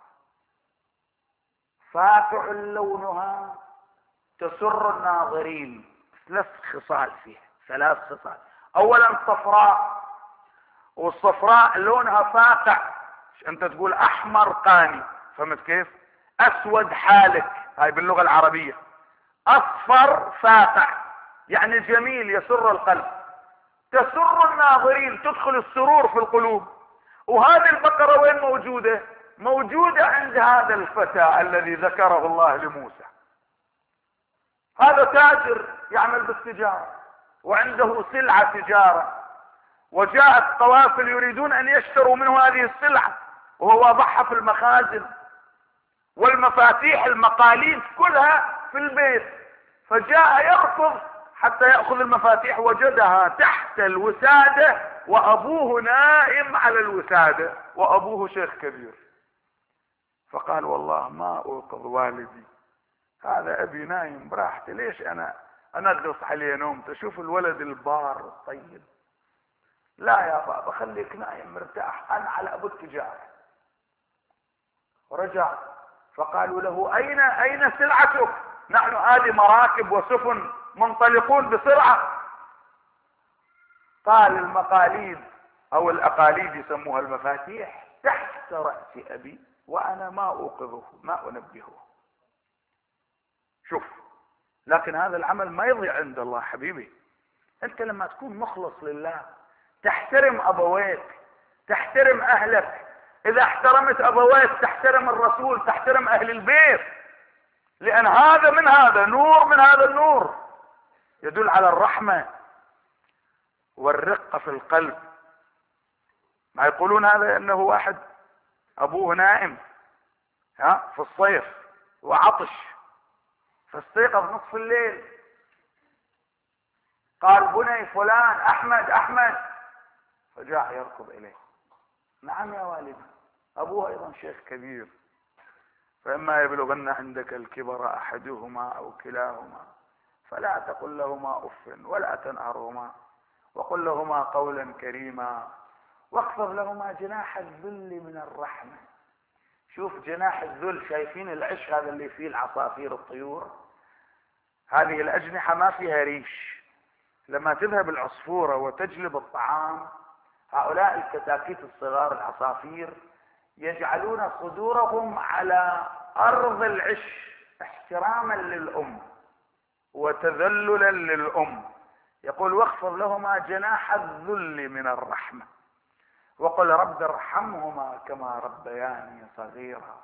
فاقع لونها تسر الناظرين. ثلاث خصال فيها، ثلاث خصال. اولا صفراء، والصفراء لونها فاقع. انت تقول احمر قاني، فهمت كيف؟ اسود حالك، هاي باللغة العربية. اصفر فاقع، يعني جميل يسر القلب. تسر الناظرين، تدخل السرور في القلوب. وهذه البقرة وين موجودة؟ موجودة عند هذا الفتى الذي ذكره الله لموسى. هذا تاجر يعمل بالتجارة وعنده سلعة تجارة، وجاءت قوافل يريدون ان يشتروا منه هذه السلعة، وهو وضعها في المخازن، والمفاتيح المقاليد كلها في البيت. فجاء يركض حتى يأخذ المفاتيح، وجدها تحت الوسادة وابوه نائم على الوسادة، وابوه شيخ كبير. فقال والله ما اوقظ والدي، هذا ابي نايم براحتي، ليش انا انغص عليه نومته؟ شوف الولد البار الطيب. لا يا بابا خليك نايم مرتاح، انا على ابو التجارة. ورجع فقالوا له اين اين سلعتك؟ نحن هذه مراكب وسفن منطلقون بسرعة. قال المقاليد او الاقاليد يسموها المفاتيح تحت رأس ابي، وانا ما اوقظه ما انبهه. شوف، لكن هذا العمل ما يضيع عند الله حبيبي. انت لما تكون مخلص لله تحترم ابويك، تحترم اهلك. اذا احترمت ابويك تحترم الرسول، تحترم اهل البيت، لان هذا من هذا نور من هذا النور، يدل على الرحمة والرقة في القلب. ما يقولون هذا انه واحد ابوه نائم ها في الصيف وعطش، فاستيقظ نصف الليل، قال بني فلان احمد احمد، فجاء يركض اليه. نعم يا والدي. ابوه ايضا شيخ كبير. فاما يبلغن عندك الكبر احدهما او كلاهما فلا تقل لهما اف ولا تنهرهما وقل لهما قولا كريما واخفض لهما جناح الذل من الرحمة. شوف جناح الذل، شايفين العش هذا اللي فيه العصافير الطيور؟ هذه الأجنحة ما فيها ريش. لما تذهب العصفورة وتجلب الطعام، هؤلاء الكتاكيت الصغار العصافير يجعلون صدورهم على أرض العش احتراما للأم وتذللا للأم. يقول واخفض لهما جناح الذل من الرحمة وقل رب ارحمهما كما ربياني صغيرا.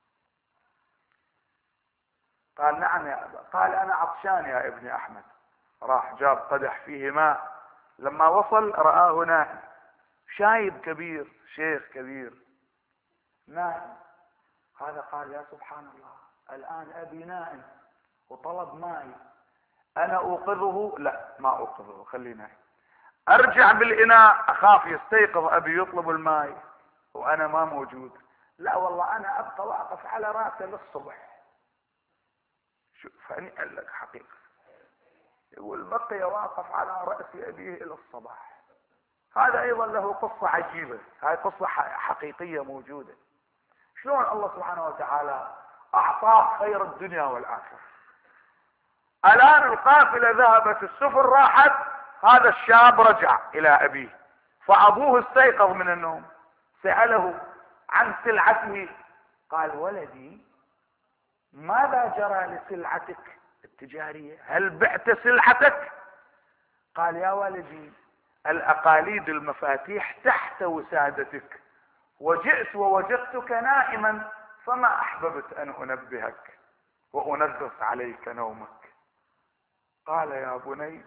قال نعم يا أبا. قال أنا عطشان يا ابني أحمد. راح جاب قدح فيه ماء، لما وصل رآه نائم، شايب كبير، شيخ كبير نائم. هذا قال يا سبحان الله، الآن أبي نائم وطلب ماء، أنا أوقظه؟ لا ما أوقظه، خليه نائم. أرجع بالإناء أخاف يستيقظ أبي يطلب الماء وأنا ما موجود. لا والله أنا أبقى واقف على رأسه للصبح. شوف فأني قال لك حقيقة، يقول بقي واقف على رأس أبيه إلى الصباح. هذا أيضا له قصة عجيبة، هاي قصة حقيقية موجودة. شلون الله سبحانه وتعالى أعطاه خير الدنيا والآخرة. الآن القافلة ذهبت، السفن راحت، هذا الشاب رجع إلى أبيه، فأبوه استيقظ من النوم، سأله عن سلعته، قال ولدي ماذا جرى لسلعتك التجارية؟ هل بعت سلعتك؟ قال يا ولدي الأقاليد المفاتيح تحت وسادتك، وجئت ووجدتك نائما فما أحببت أن أنبهك وأنغص عليك نومك. قال يا بني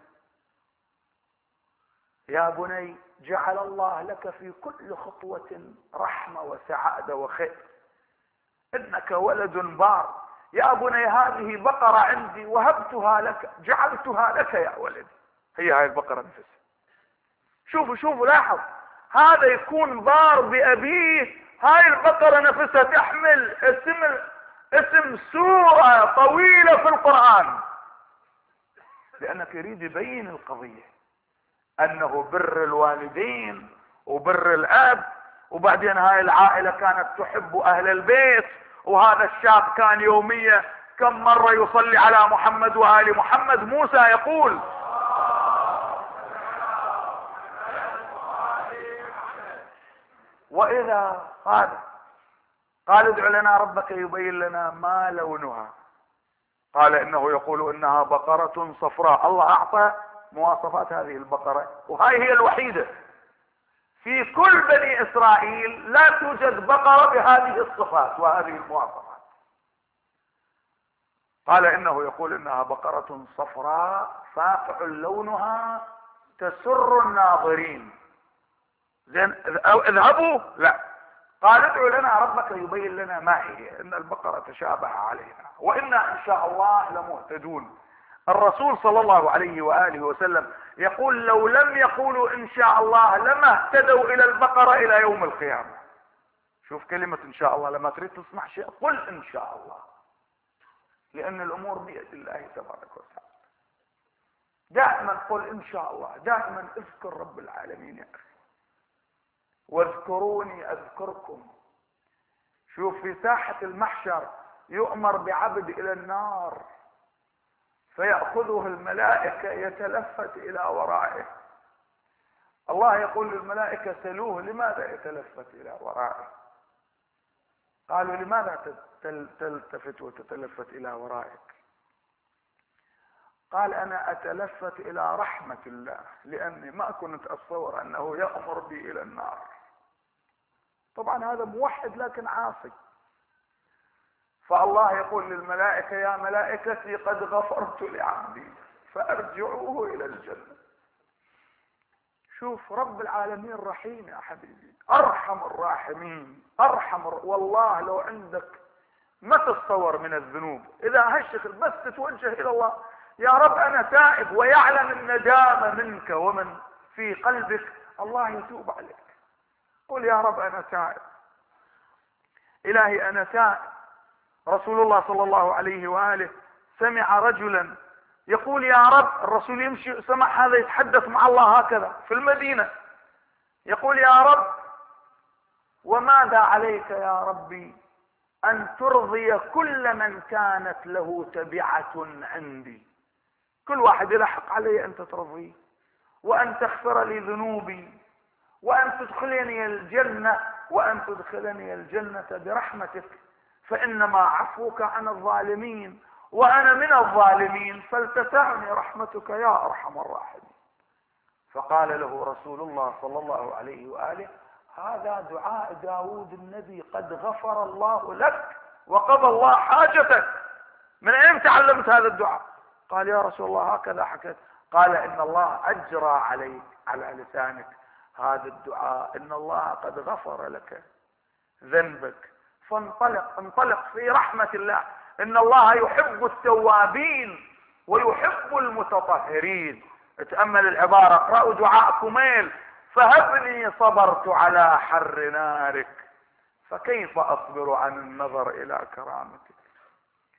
يا بني جعل الله لك في كل خطوة رحمة وسعادة وخير، إنك ولد بار. يا بني هذه بقرة عندي وهبتها لك، جعلتها لك يا ولدي. هي هاي البقرة نفسها. شوفوا شوفوا لاحظ، هذا يكون بار بأبيه، هاي البقرة نفسها تحمل اسم اسم سورة طويلة في القرآن، لأنك يريد يبين القضية أنه بر الوالدين وبر الأب. وبعدين هاي العائلة كانت تحب أهل البيت، وهذا الشاب كان يوميا كم مرة يصلي على محمد وآل محمد. موسى يقول وإذا قال قال ادع لنا ربك يبين لنا ما لونها، قال إنه يقول إنها بقرة صفراء. الله أعطى مواصفات هذه البقرة، وهاي هي الوحيدة في كل بني إسرائيل لا توجد بقرة بهذه الصفات وهذه المواصفات. قال إنه يقول إنها بقرة صفراء فاقع لونها تسر الناظرين. زين اذهبوا، لا، قال ادعوا لنا ربك يبين لنا ما هي، ان البقرة تشابه علينا وإنا ان شاء الله لمهتدون. الرسول صلى الله عليه وآله وسلم يقول لو لم يقولوا ان شاء الله لما اهتدوا الى البقرة الى يوم القيامة. شوف كلمة ان شاء الله، لما تريد تسمع شيء قل ان شاء الله، لان الامور بيد الله تبارك وتعالى. دائما قل ان شاء الله، دائما اذكر رب العالمين يا اخي، واذكروني اذكركم. شوف في ساحة المحشر يؤمر بعبد الى النار فيأخذه الملائكة يتلفت الى ورائه. الله يقول للملائكة سلوه لماذا يتلفت الى ورائه؟ قالوا لماذا تلتفت وتتلفت الى ورائك؟ قال انا اتلفت الى رحمة الله، لاني ما كنت اتصور انه يأمر بي الى النار. طبعا هذا موحد لكن عاصي. فالله يقول للملائكة يا ملائكتي قد غفرت لعبدي فارجعوه الى الجنة. شوف رب العالمين رحيم يا حبيبي، ارحم الراحمين، ارحم. والله لو عندك ما تتصور من الذنوب، اذا هالشكل بس تتوجه الى الله يا رب انا تائب، ويعلم الندامة منك ومن في قلبك، الله يتوب عليك. قل يا رب انا تائب، الهي انا تائب. رسول الله صلى الله عليه وآله سمع رجلا يقول يا رب، الرسول يمشي سمع هذا يتحدث مع الله هكذا في المدينة، يقول يا رب وماذا عليك يا ربي ان ترضي كل من كانت له تبعة عندي، كل واحد يلحق علي انت ترضيه، وان تغفر لي ذنوبي، وان تدخلني الجنة، وان تدخلني الجنة برحمتك، فانما عفوك عن الظالمين وانا من الظالمين، فلتسعني رحمتك يا ارحم الراحمين. فقال له رسول الله صلى الله عليه وآله هذا دعاء داود النبي، قد غفر الله لك وقضى الله حاجتك. من اين تعلمت هذا الدعاء؟ قال يا رسول الله هكذا حكيت. قال ان الله اجرى عليك على لسانك هذا الدعاء، ان الله قد غفر لك ذنبك، فانطلق انطلق في رحمة الله. ان الله يحب التوابين ويحب المتطهرين. اتأمل العبارة، اقرأوا دعاء كميل، فهبني صبرت على حر نارك فكيف اصبر عن النظر الى كرامتك.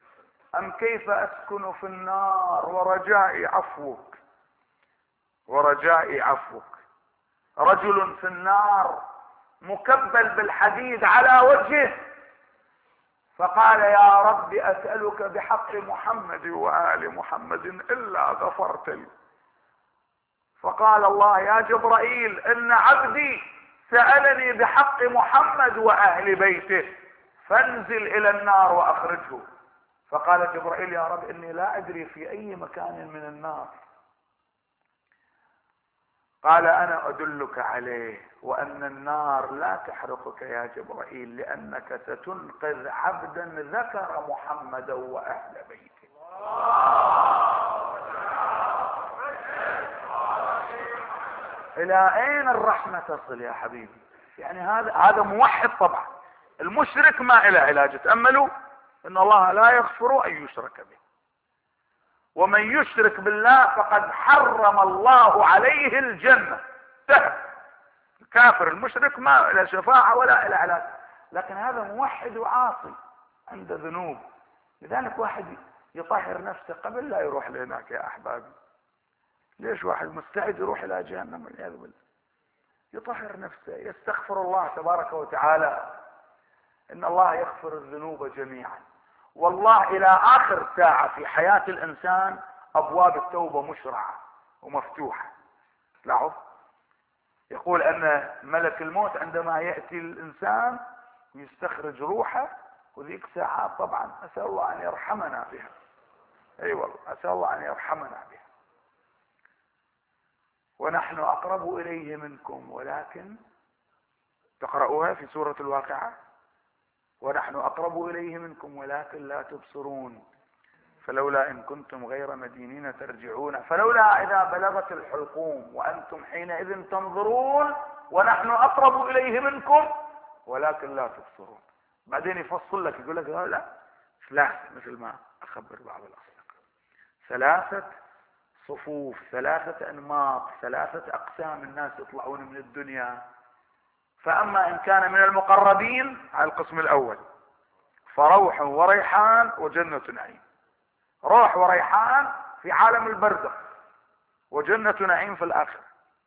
أم كيف أسكن في النار ورجائي عفوك ورجائي عفوك. رجل في النار مكبل بالحديد على وجهه، فقال يا رب أسألك بحق محمد وآل محمد إلا غفرت لي. فقال الله يا جبرائيل إن عبدي سألني بحق محمد وأهل بيته فانزل إلى النار وأخرجه. فقال جبرائيل يا رب إني لا أدري في أي مكان من النار. قال أنا أدلك عليه، وأن النار لا تحرقك يا جبرائيل لأنك ستنقذ عبدا ذكر محمدا وأهل بيته. إلى أين الرحمة تصل يا حبيبي؟ يعني هذا هذا موحد طبعا. المشرك ما إلى علاج. تأملوا إن الله لا يغفر أن يشرك به، ومن يشرك بالله فقد حرم الله عليه الجنة. انتهى. الكافر المشرك ما إلى شفاعة ولا إلى علاج، لكن هذا موحد وعاصي عنده ذنوب. لذلك واحد يطهر نفسه قبل لا يروح لهناك يا أحبابي. ليش واحد مستعد يروح إلى جهنم والعياذ بالله؟ يطهر نفسه، يستغفر الله تبارك وتعالى. إن الله يغفر الذنوب جميعا. والله إلى آخر ساعة في حياة الإنسان أبواب التوبة مشرعة ومفتوحة. لاحظ يقول أن ملك الموت عندما يأتي الإنسان يستخرج روحه، وذيك ساعات طبعا أسأل الله أن يرحمنا بها. أي والله أسأل الله أن يرحمنا بها. ونحن أقرب إليه منكم ولكن تقرأوها في سورة الواقعة. ونحن أقرب إليه منكم ولكن لا تبصرون فلولا إن كنتم غير مدينين ترجعون فلولا إذا بلغت الحلقوم وأنتم حينئذ تنظرون ونحن أقرب إليه منكم ولكن لا تبصرون. بعدين يفصل لك يقول لك لا ثلاثة، مثل ما أخبر بعض الأصدقاء، ثلاثة صفوف، ثلاثة أنماط، ثلاثة أقسام الناس يطلعون من الدنيا. فأما إن كان من المقربين على القسم الأول فروح وريحان وجنة نعيم. روح وريحان في عالم البرزخ، وجنة نعيم في الآخرة.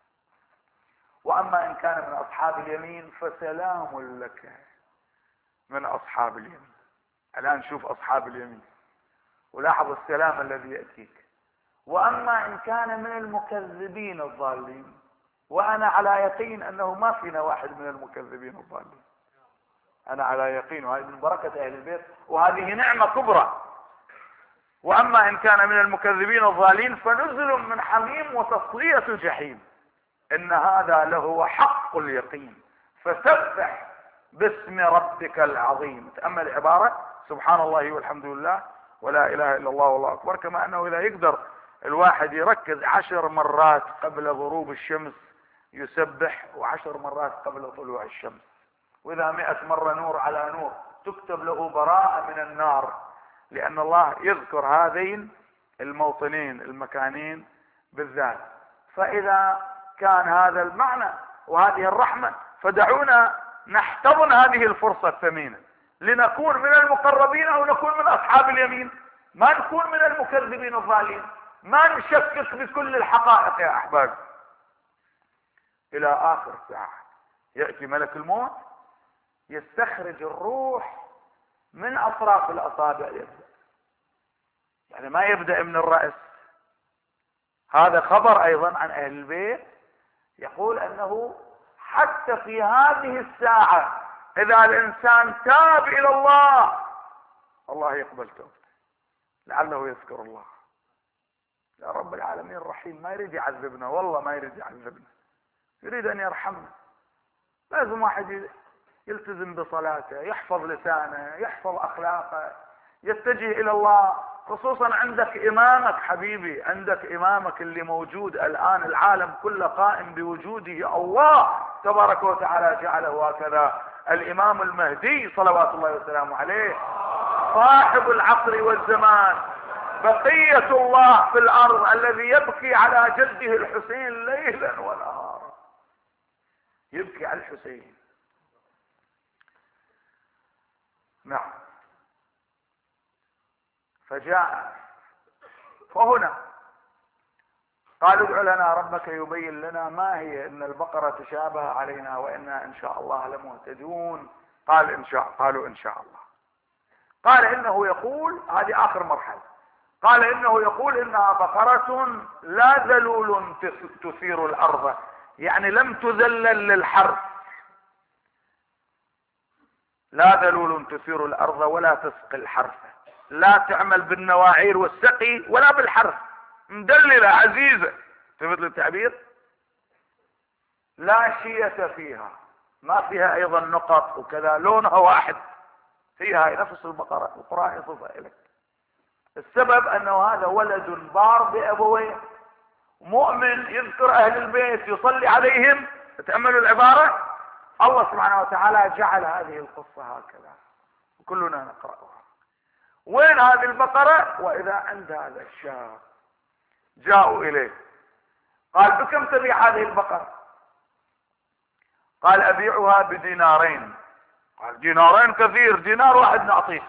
وأما إن كان من أصحاب اليمين فسلام لك من أصحاب اليمين. الآن نشوف أصحاب اليمين ولاحظ السلام الذي يأتيك. وأما إن كان من المكذبين الضالين، وأنا على يقين أنه ما فينا واحد من المكذبين الضالين، أنا على يقين، وهذه من بركة أهل البيت وهذه نعمة كبرى. وأما إن كان من المكذبين الضالين فنزل من حميم وتصلية جحيم، إن هذا لهو حق اليقين. فسبح باسم ربك العظيم. تأمل العبارة سبحان الله والحمد لله ولا إله إلا الله والله أكبر، كما أنه إذا يقدر الواحد يركز عشر مرات قبل غروب الشمس يسبح، وعشر مرات قبل طلوع الشمس، وإذا مئة مرة نور على نور تكتب له براءة من النار، لأن الله يذكر هذين الموطنين المكانين بالذات. فإذا كان هذا المعنى وهذه الرحمة فدعونا نحتضن هذه الفرصة الثمينة لنكون من المقربين أو نكون من أصحاب اليمين، ما نكون من المكذبين الضالين، ما نشكك بكل الحقائق يا أحباب. إلى آخر ساعة يأتي ملك الموت يستخرج الروح من أطراف الأصابع، يبدأ يعني ما يبدأ من الرأس. هذا خبر أيضا عن أهل البيت يقول أنه حتى في هذه الساعة إذا الإنسان تاب إلى الله الله يقبل توبته، لعله يذكر الله. يا رب العالمين رحيم، ما يريد يعذبنا، والله ما يريد يعذبنا، يريد أن يرحمنا. لازم واحد يلتزم بصلاته، يحفظ لسانه، يحفظ أخلاقه، يتجه إلى الله. خصوصا عندك إمامك حبيبي، عندك إمامك اللي موجود الآن، العالم كله قائم بوجوده، الله تبارك وتعالى جعله هكذا، الإمام المهدي صلوات الله وسلامه عليه، صاحب العصر والزمان، بقية الله في الأرض، الذي يبكي على جده الحسين ليلا ونهارا، يبكي على الحسين. نعم. فجاء فهنا قالوا ادع لنا ربك يبين لنا ما هي، ان البقرة تشابه علينا وإنا ان شاء الله لمهتدون. قال ان شاء قالوا ان شاء الله. قال انه يقول، هذه اخر مرحلة، قال انه يقول انها بقرة لا ذلول تثير الارض، يعني لم تذلل للحرث، لا ذلول تثير الارض ولا تسقي الحرث، لا تعمل بالنواعير والسقي ولا بالحرث، مدللة عزيزة، تفضل التعبير، لا شية فيها، ما فيها ايضا نقط وكذا، لونها واحد، فيها نفس البقرة. القرآن يصفها لك. السبب انه هذا ولد بار بابويه، مؤمن يذكر اهل البيت يصلي عليهم. تأملوا العبارة، الله سبحانه وتعالى جعل هذه القصة هكذا وكلنا نقرأها. وين هذه البقرة؟ واذا عند هذا الشاب جاءوا اليه، قال بكم تبيع هذه البقرة؟ قال ابيعها بدينارين. قال دينارين كثير، دينار واحد نعطيك.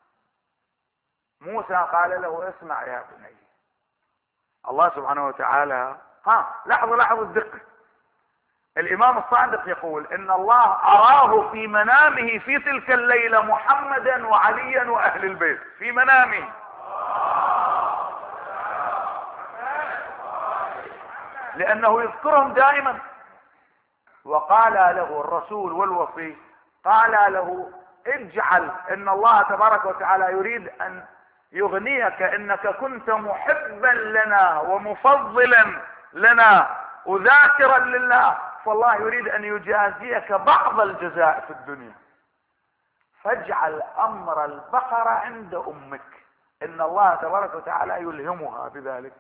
موسى قال له اسمع يا بني، الله سبحانه وتعالى، ها لحظة لحظة الدقة، الامام الصادق يقول ان الله اراه في منامه في تلك الليلة محمدا وعليا واهل البيت، في منامه، لانه يذكرهم دائما. وقال له الرسول والوصي، قال له اجعل، ان الله تبارك وتعالى يريد ان يغنيك، انك كنت محبا لنا ومفضلا لنا وذاكرا لله، فالله يريد ان يجازيك بعض الجزاء في الدنيا، فاجعل امر البقرة عند امك، ان الله تبارك وتعالى يلهمها بذلك.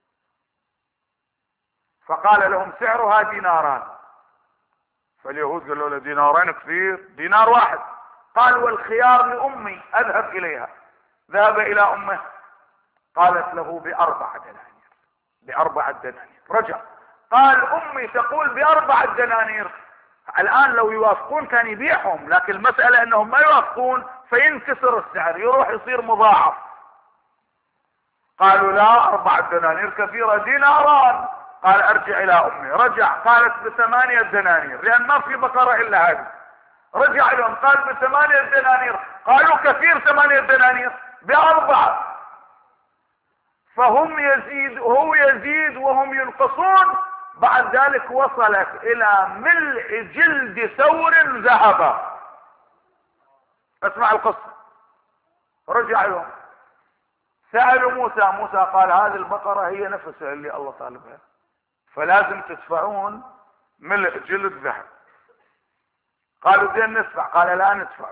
فقال لهم سعرها ديناران. فاليهود قالوا له دينارين كثير، دينار واحد. قال والخيار لامي اذهب اليها. ذهب الى امه، قالت له باربع دنانير، باربع دنانير. رجع قال امي تقول باربع دنانير. الان لو يوافقون كان يبيعهم، لكن المسألة انهم ما يوافقون فينكسر السعر، يروح يصير مضاعف. قالوا لا، اربع دنانير كثيرة، ديناران. قال ارجع الى امي. رجع قالت بثمانية دنانير، لان ما في بقرة الا هذه. رجع لهم قال بثمانية دنانير. قالوا كثير ثمانية دنانير، باربعة. فهم يزيد هو يزيد وهم ينقصون. بعد ذلك وصلت الى ملء جلد ثور ذهبا. اسمع القصة. رجع لهم سألوا موسى، موسى قال هذه البقرة هي نفسها اللي الله طالبها، فلازم تدفعون ملء جلد ذهب. قالوا زين ندفع. قال لا ندفع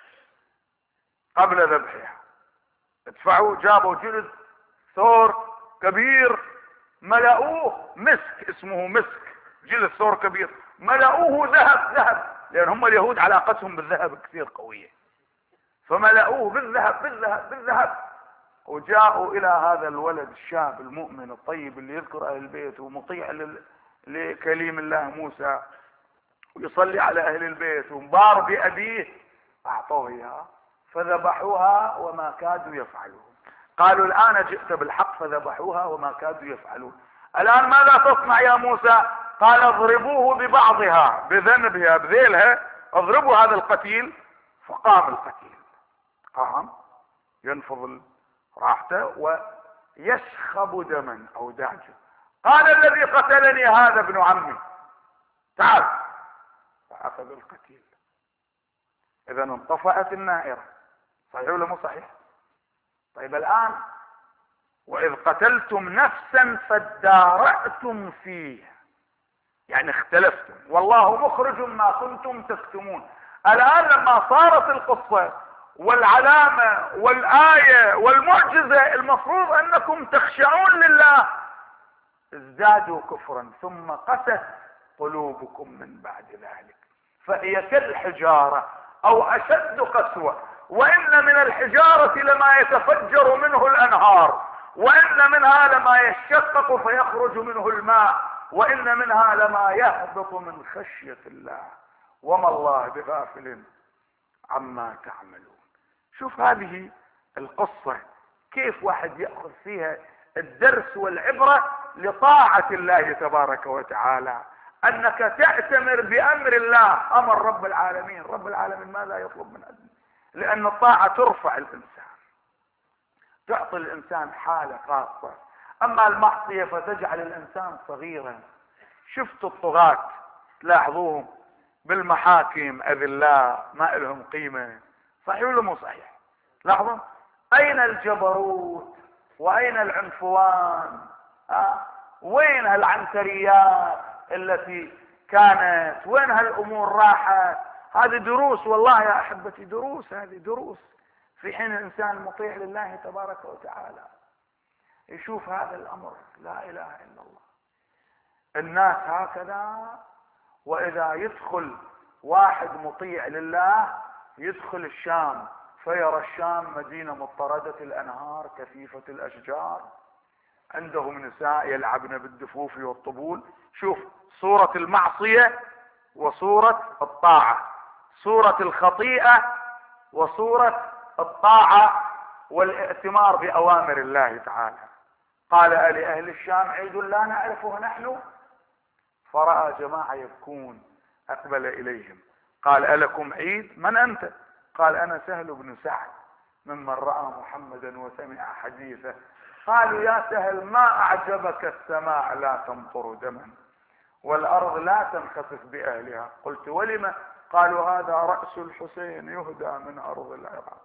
قبل ذبحها، ادفعوا. جابوا جلد ثور كبير، ملأوه مسك، اسمه مسك، جلد ثور كبير، ملأوه ذهب ذهب، لان هم اليهود علاقتهم بالذهب كثير قوية، فملأوه بالذهب بالذهب بالذهب. وجاءوا الى هذا الولد الشاب المؤمن الطيب اللي يذكر اهل البيت ومطيع لكليم الله موسى ويصلي على اهل البيت ومبار بابيه، اعطوه اياها فذبحوها وما كادوا يفعلون. قالوا الان جئت بالحق، فذبحوها وما كادوا يفعلون. الان ماذا تصنع يا موسى؟ قال اضربوه ببعضها، بذنبها بذيلها، اضربوا هذا القتيل. فقام القتيل، قام ينفض راحته ويشخب دما او دعجه. قال الذي قتلني هذا ابن عمي، تعال. فاخذ القتيل. اذا انطفأت النائرة. صحيح ولا مو صحيح؟ طيب الان واذ قتلتم نفسا فادارأتم فيه، يعني اختلفتم، والله مخرج ما كنتم تكتمون. الان لما صارت القصة والعلامة والآية والمعجزة، المفروض انكم تخشعون لله، ازدادوا كفرا ثم قست قلوبكم من بعد ذلك، فهي كالحجارة او اشد قسوة. وان من الحجارة لما يتفجر منه الانهار، وان منها لما يشقق فيخرج منه الماء، وان منها لما يهبط من خشية الله، وما الله بغافل عما تعملون. شوف هذه القصة كيف واحد يأخذ فيها الدرس والعبرة لطاعة الله تبارك وتعالى، انك تأتمر بامر الله، امر رب العالمين. رب العالمين ماذا يطلب من أدنى؟ لان الطاعة ترفع الانسان، تعطي الانسان حالة خاصة. اما المعصية فتجعل الانسان صغيرا. شفت الطغاة تلاحظوهم بالمحاكم اذلاء ما لهم قيمة، صحيح ولا مو صحيح؟ لاحظوا اين الجبروت واين العنفوان؟ أه؟ وين هالعنتريات التي كانت؟ وين هالامور راحت؟ هذه دروس والله يا احبتي، دروس، هذه دروس في حين الانسان مطيع لله تبارك وتعالى يشوف هذا الامر. لا اله الا الله. الناس هكذا. واذا يدخل واحد مطيع لله يدخل الشام فيرى الشام مدينة مضطردة الانهار كثيفة الاشجار، عندهم نساء يلعبن بالدفوف والطبول. شوف صورة المعصية وصورة الطاعة، صورة الخطيئة وصورة الطاعة والائتمار بأوامر الله تعالى. قال لأهل الشام عيد لا نعرفه نحن، فرأى جماعة يبكون أقبل إليهم قال ألكم عيد؟ من أنت؟ قال أنا سهل بن سعد ممن رأى محمدا وسمع حديثه. قالوا يا سهل ما أعجبك السماء لا تمطر دما والأرض لا تنخسف بأهلها؟ قلت ولم؟ قالوا هذا رأس الحسين يهدى من أرض العراق.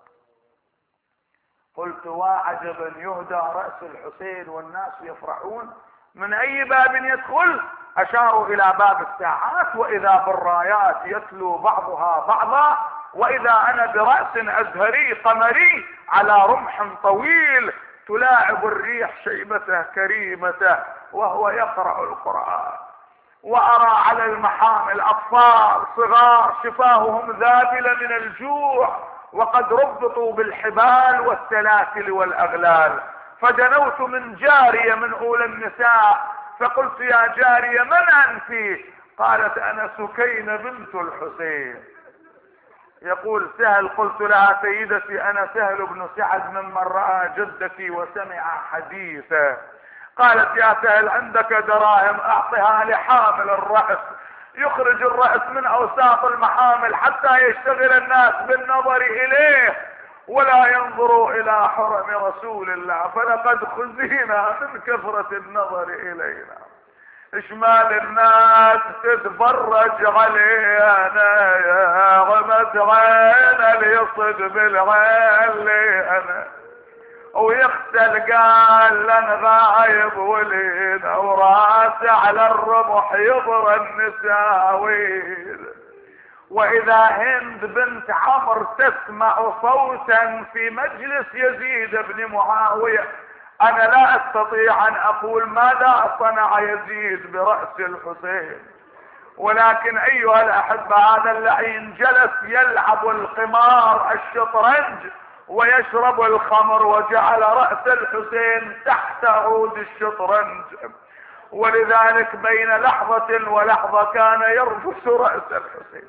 قلت وعجبا يهدى رأس الحسين والناس يفرحون، من أي باب يدخل؟ أشاروا إلى باب الساعات، وإذا بالرايات يتلو بعضها بعضا، وإذا أنا برأس أزهري قمري على رمح طويل تلاعب الريح شيبته كريمته وهو يقرأ القرآن. وأرى على المحامل أطفال صغار شفاههم ذابلة من الجوع وقد ربطوا بالحبال والسلاسل والأغلال. فدنوت من جارية من أولى النساء فقلت يا جارية من أنت؟ قالت أنا سكينة بنت الحسين. يقول سهل قلت لها سيدتي أنا سهل بن سعد ممن رأى جدتي وسمع حديثه. قالت يا سهل عندك دراهم أعطها لحامل الرأس يخرج الرأس من أوساط المحامل حتى يشتغل الناس بالنظر إليه ولا ينظروا إلى حرم رسول الله، فلقد خزينا من كثرة النظر إلينا. اشمال الناس تتفرج علينا يا غمت عين اللي يصد بالعين لي انا، ويختل قال لن غايب ولينا وراسي على الرمح يضرى النساويل. واذا هند بنت عمرو تسمع صوتا في مجلس يزيد بن معاوية انا لا استطيع ان اقول ماذا صنع يزيد برأس الحسين، ولكن ايها الاحبة هذا اللعين جلس يلعب القمار الشطرنج ويشرب الخمر وجعل رأس الحسين تحت عود الشطرنج، ولذلك بين لحظة ولحظة كان يرفس رأس الحسين.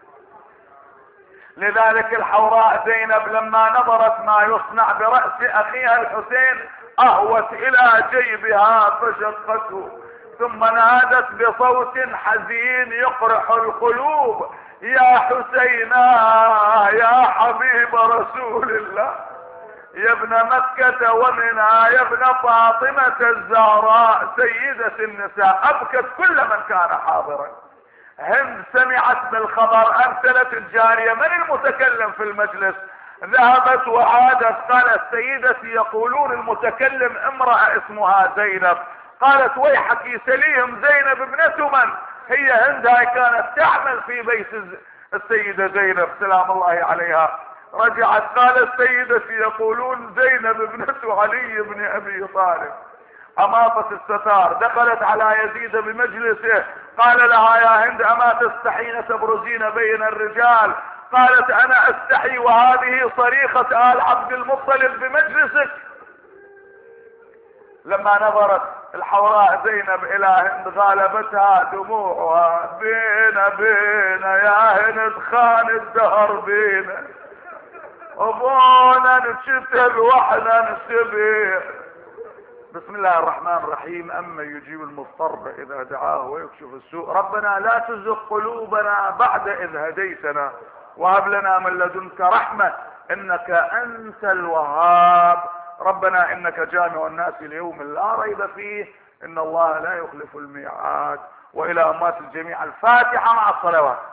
لذلك الحوراء زينب لما نظرت ما يصنع برأس اخيها الحسين اهوت الى جيبها فشقته، ثم نادت بصوت حزين يقرح القلوب يا حسينا يا حبيب رسول الله يا ابن مكة ومنى يا ابن فاطمة الزهراء سيدة النساء. ابكت كل من كان حاضرا. هند سمعت بالخبر ارسلت الجارية من المتكلم في المجلس؟ ذهبت وعادت قالت سيدتي يقولون المتكلم امرأة اسمها زينب. قالت ويحك سليهم زينب ابنة من؟ هي هند هاي كانت تعمل في بيت السيدة زينب سلام الله عليها. رجعت قالت سيدتي يقولون زينب ابنة علي بن ابي طالب. اماطت الستار دخلت على يزيد بمجلسه قال لها يا هند اما تستحين تبرزين بين الرجال؟ قالت انا استحي وهذه صريخة آل عبد المطلب بمجلسك. لما نظرت الحوراء زينب الى هند غالبتها دموعها بينا بينا يا هند خان الدهر بينا. ابونا نشتل واحنا نسبح. بسم الله الرحمن الرحيم. اما يجيب المضطر اذا دعاه ويكشف السوء. ربنا لا تزغ قلوبنا بعد اذ هديتنا وهب لنا من لدنك رحمة انك انت الوهاب. ربنا انك جامع الناس ليوم لا ريب فيه ان الله لا يخلف الميعاد. والى امات الجميع الفاتحة مع الصلوات.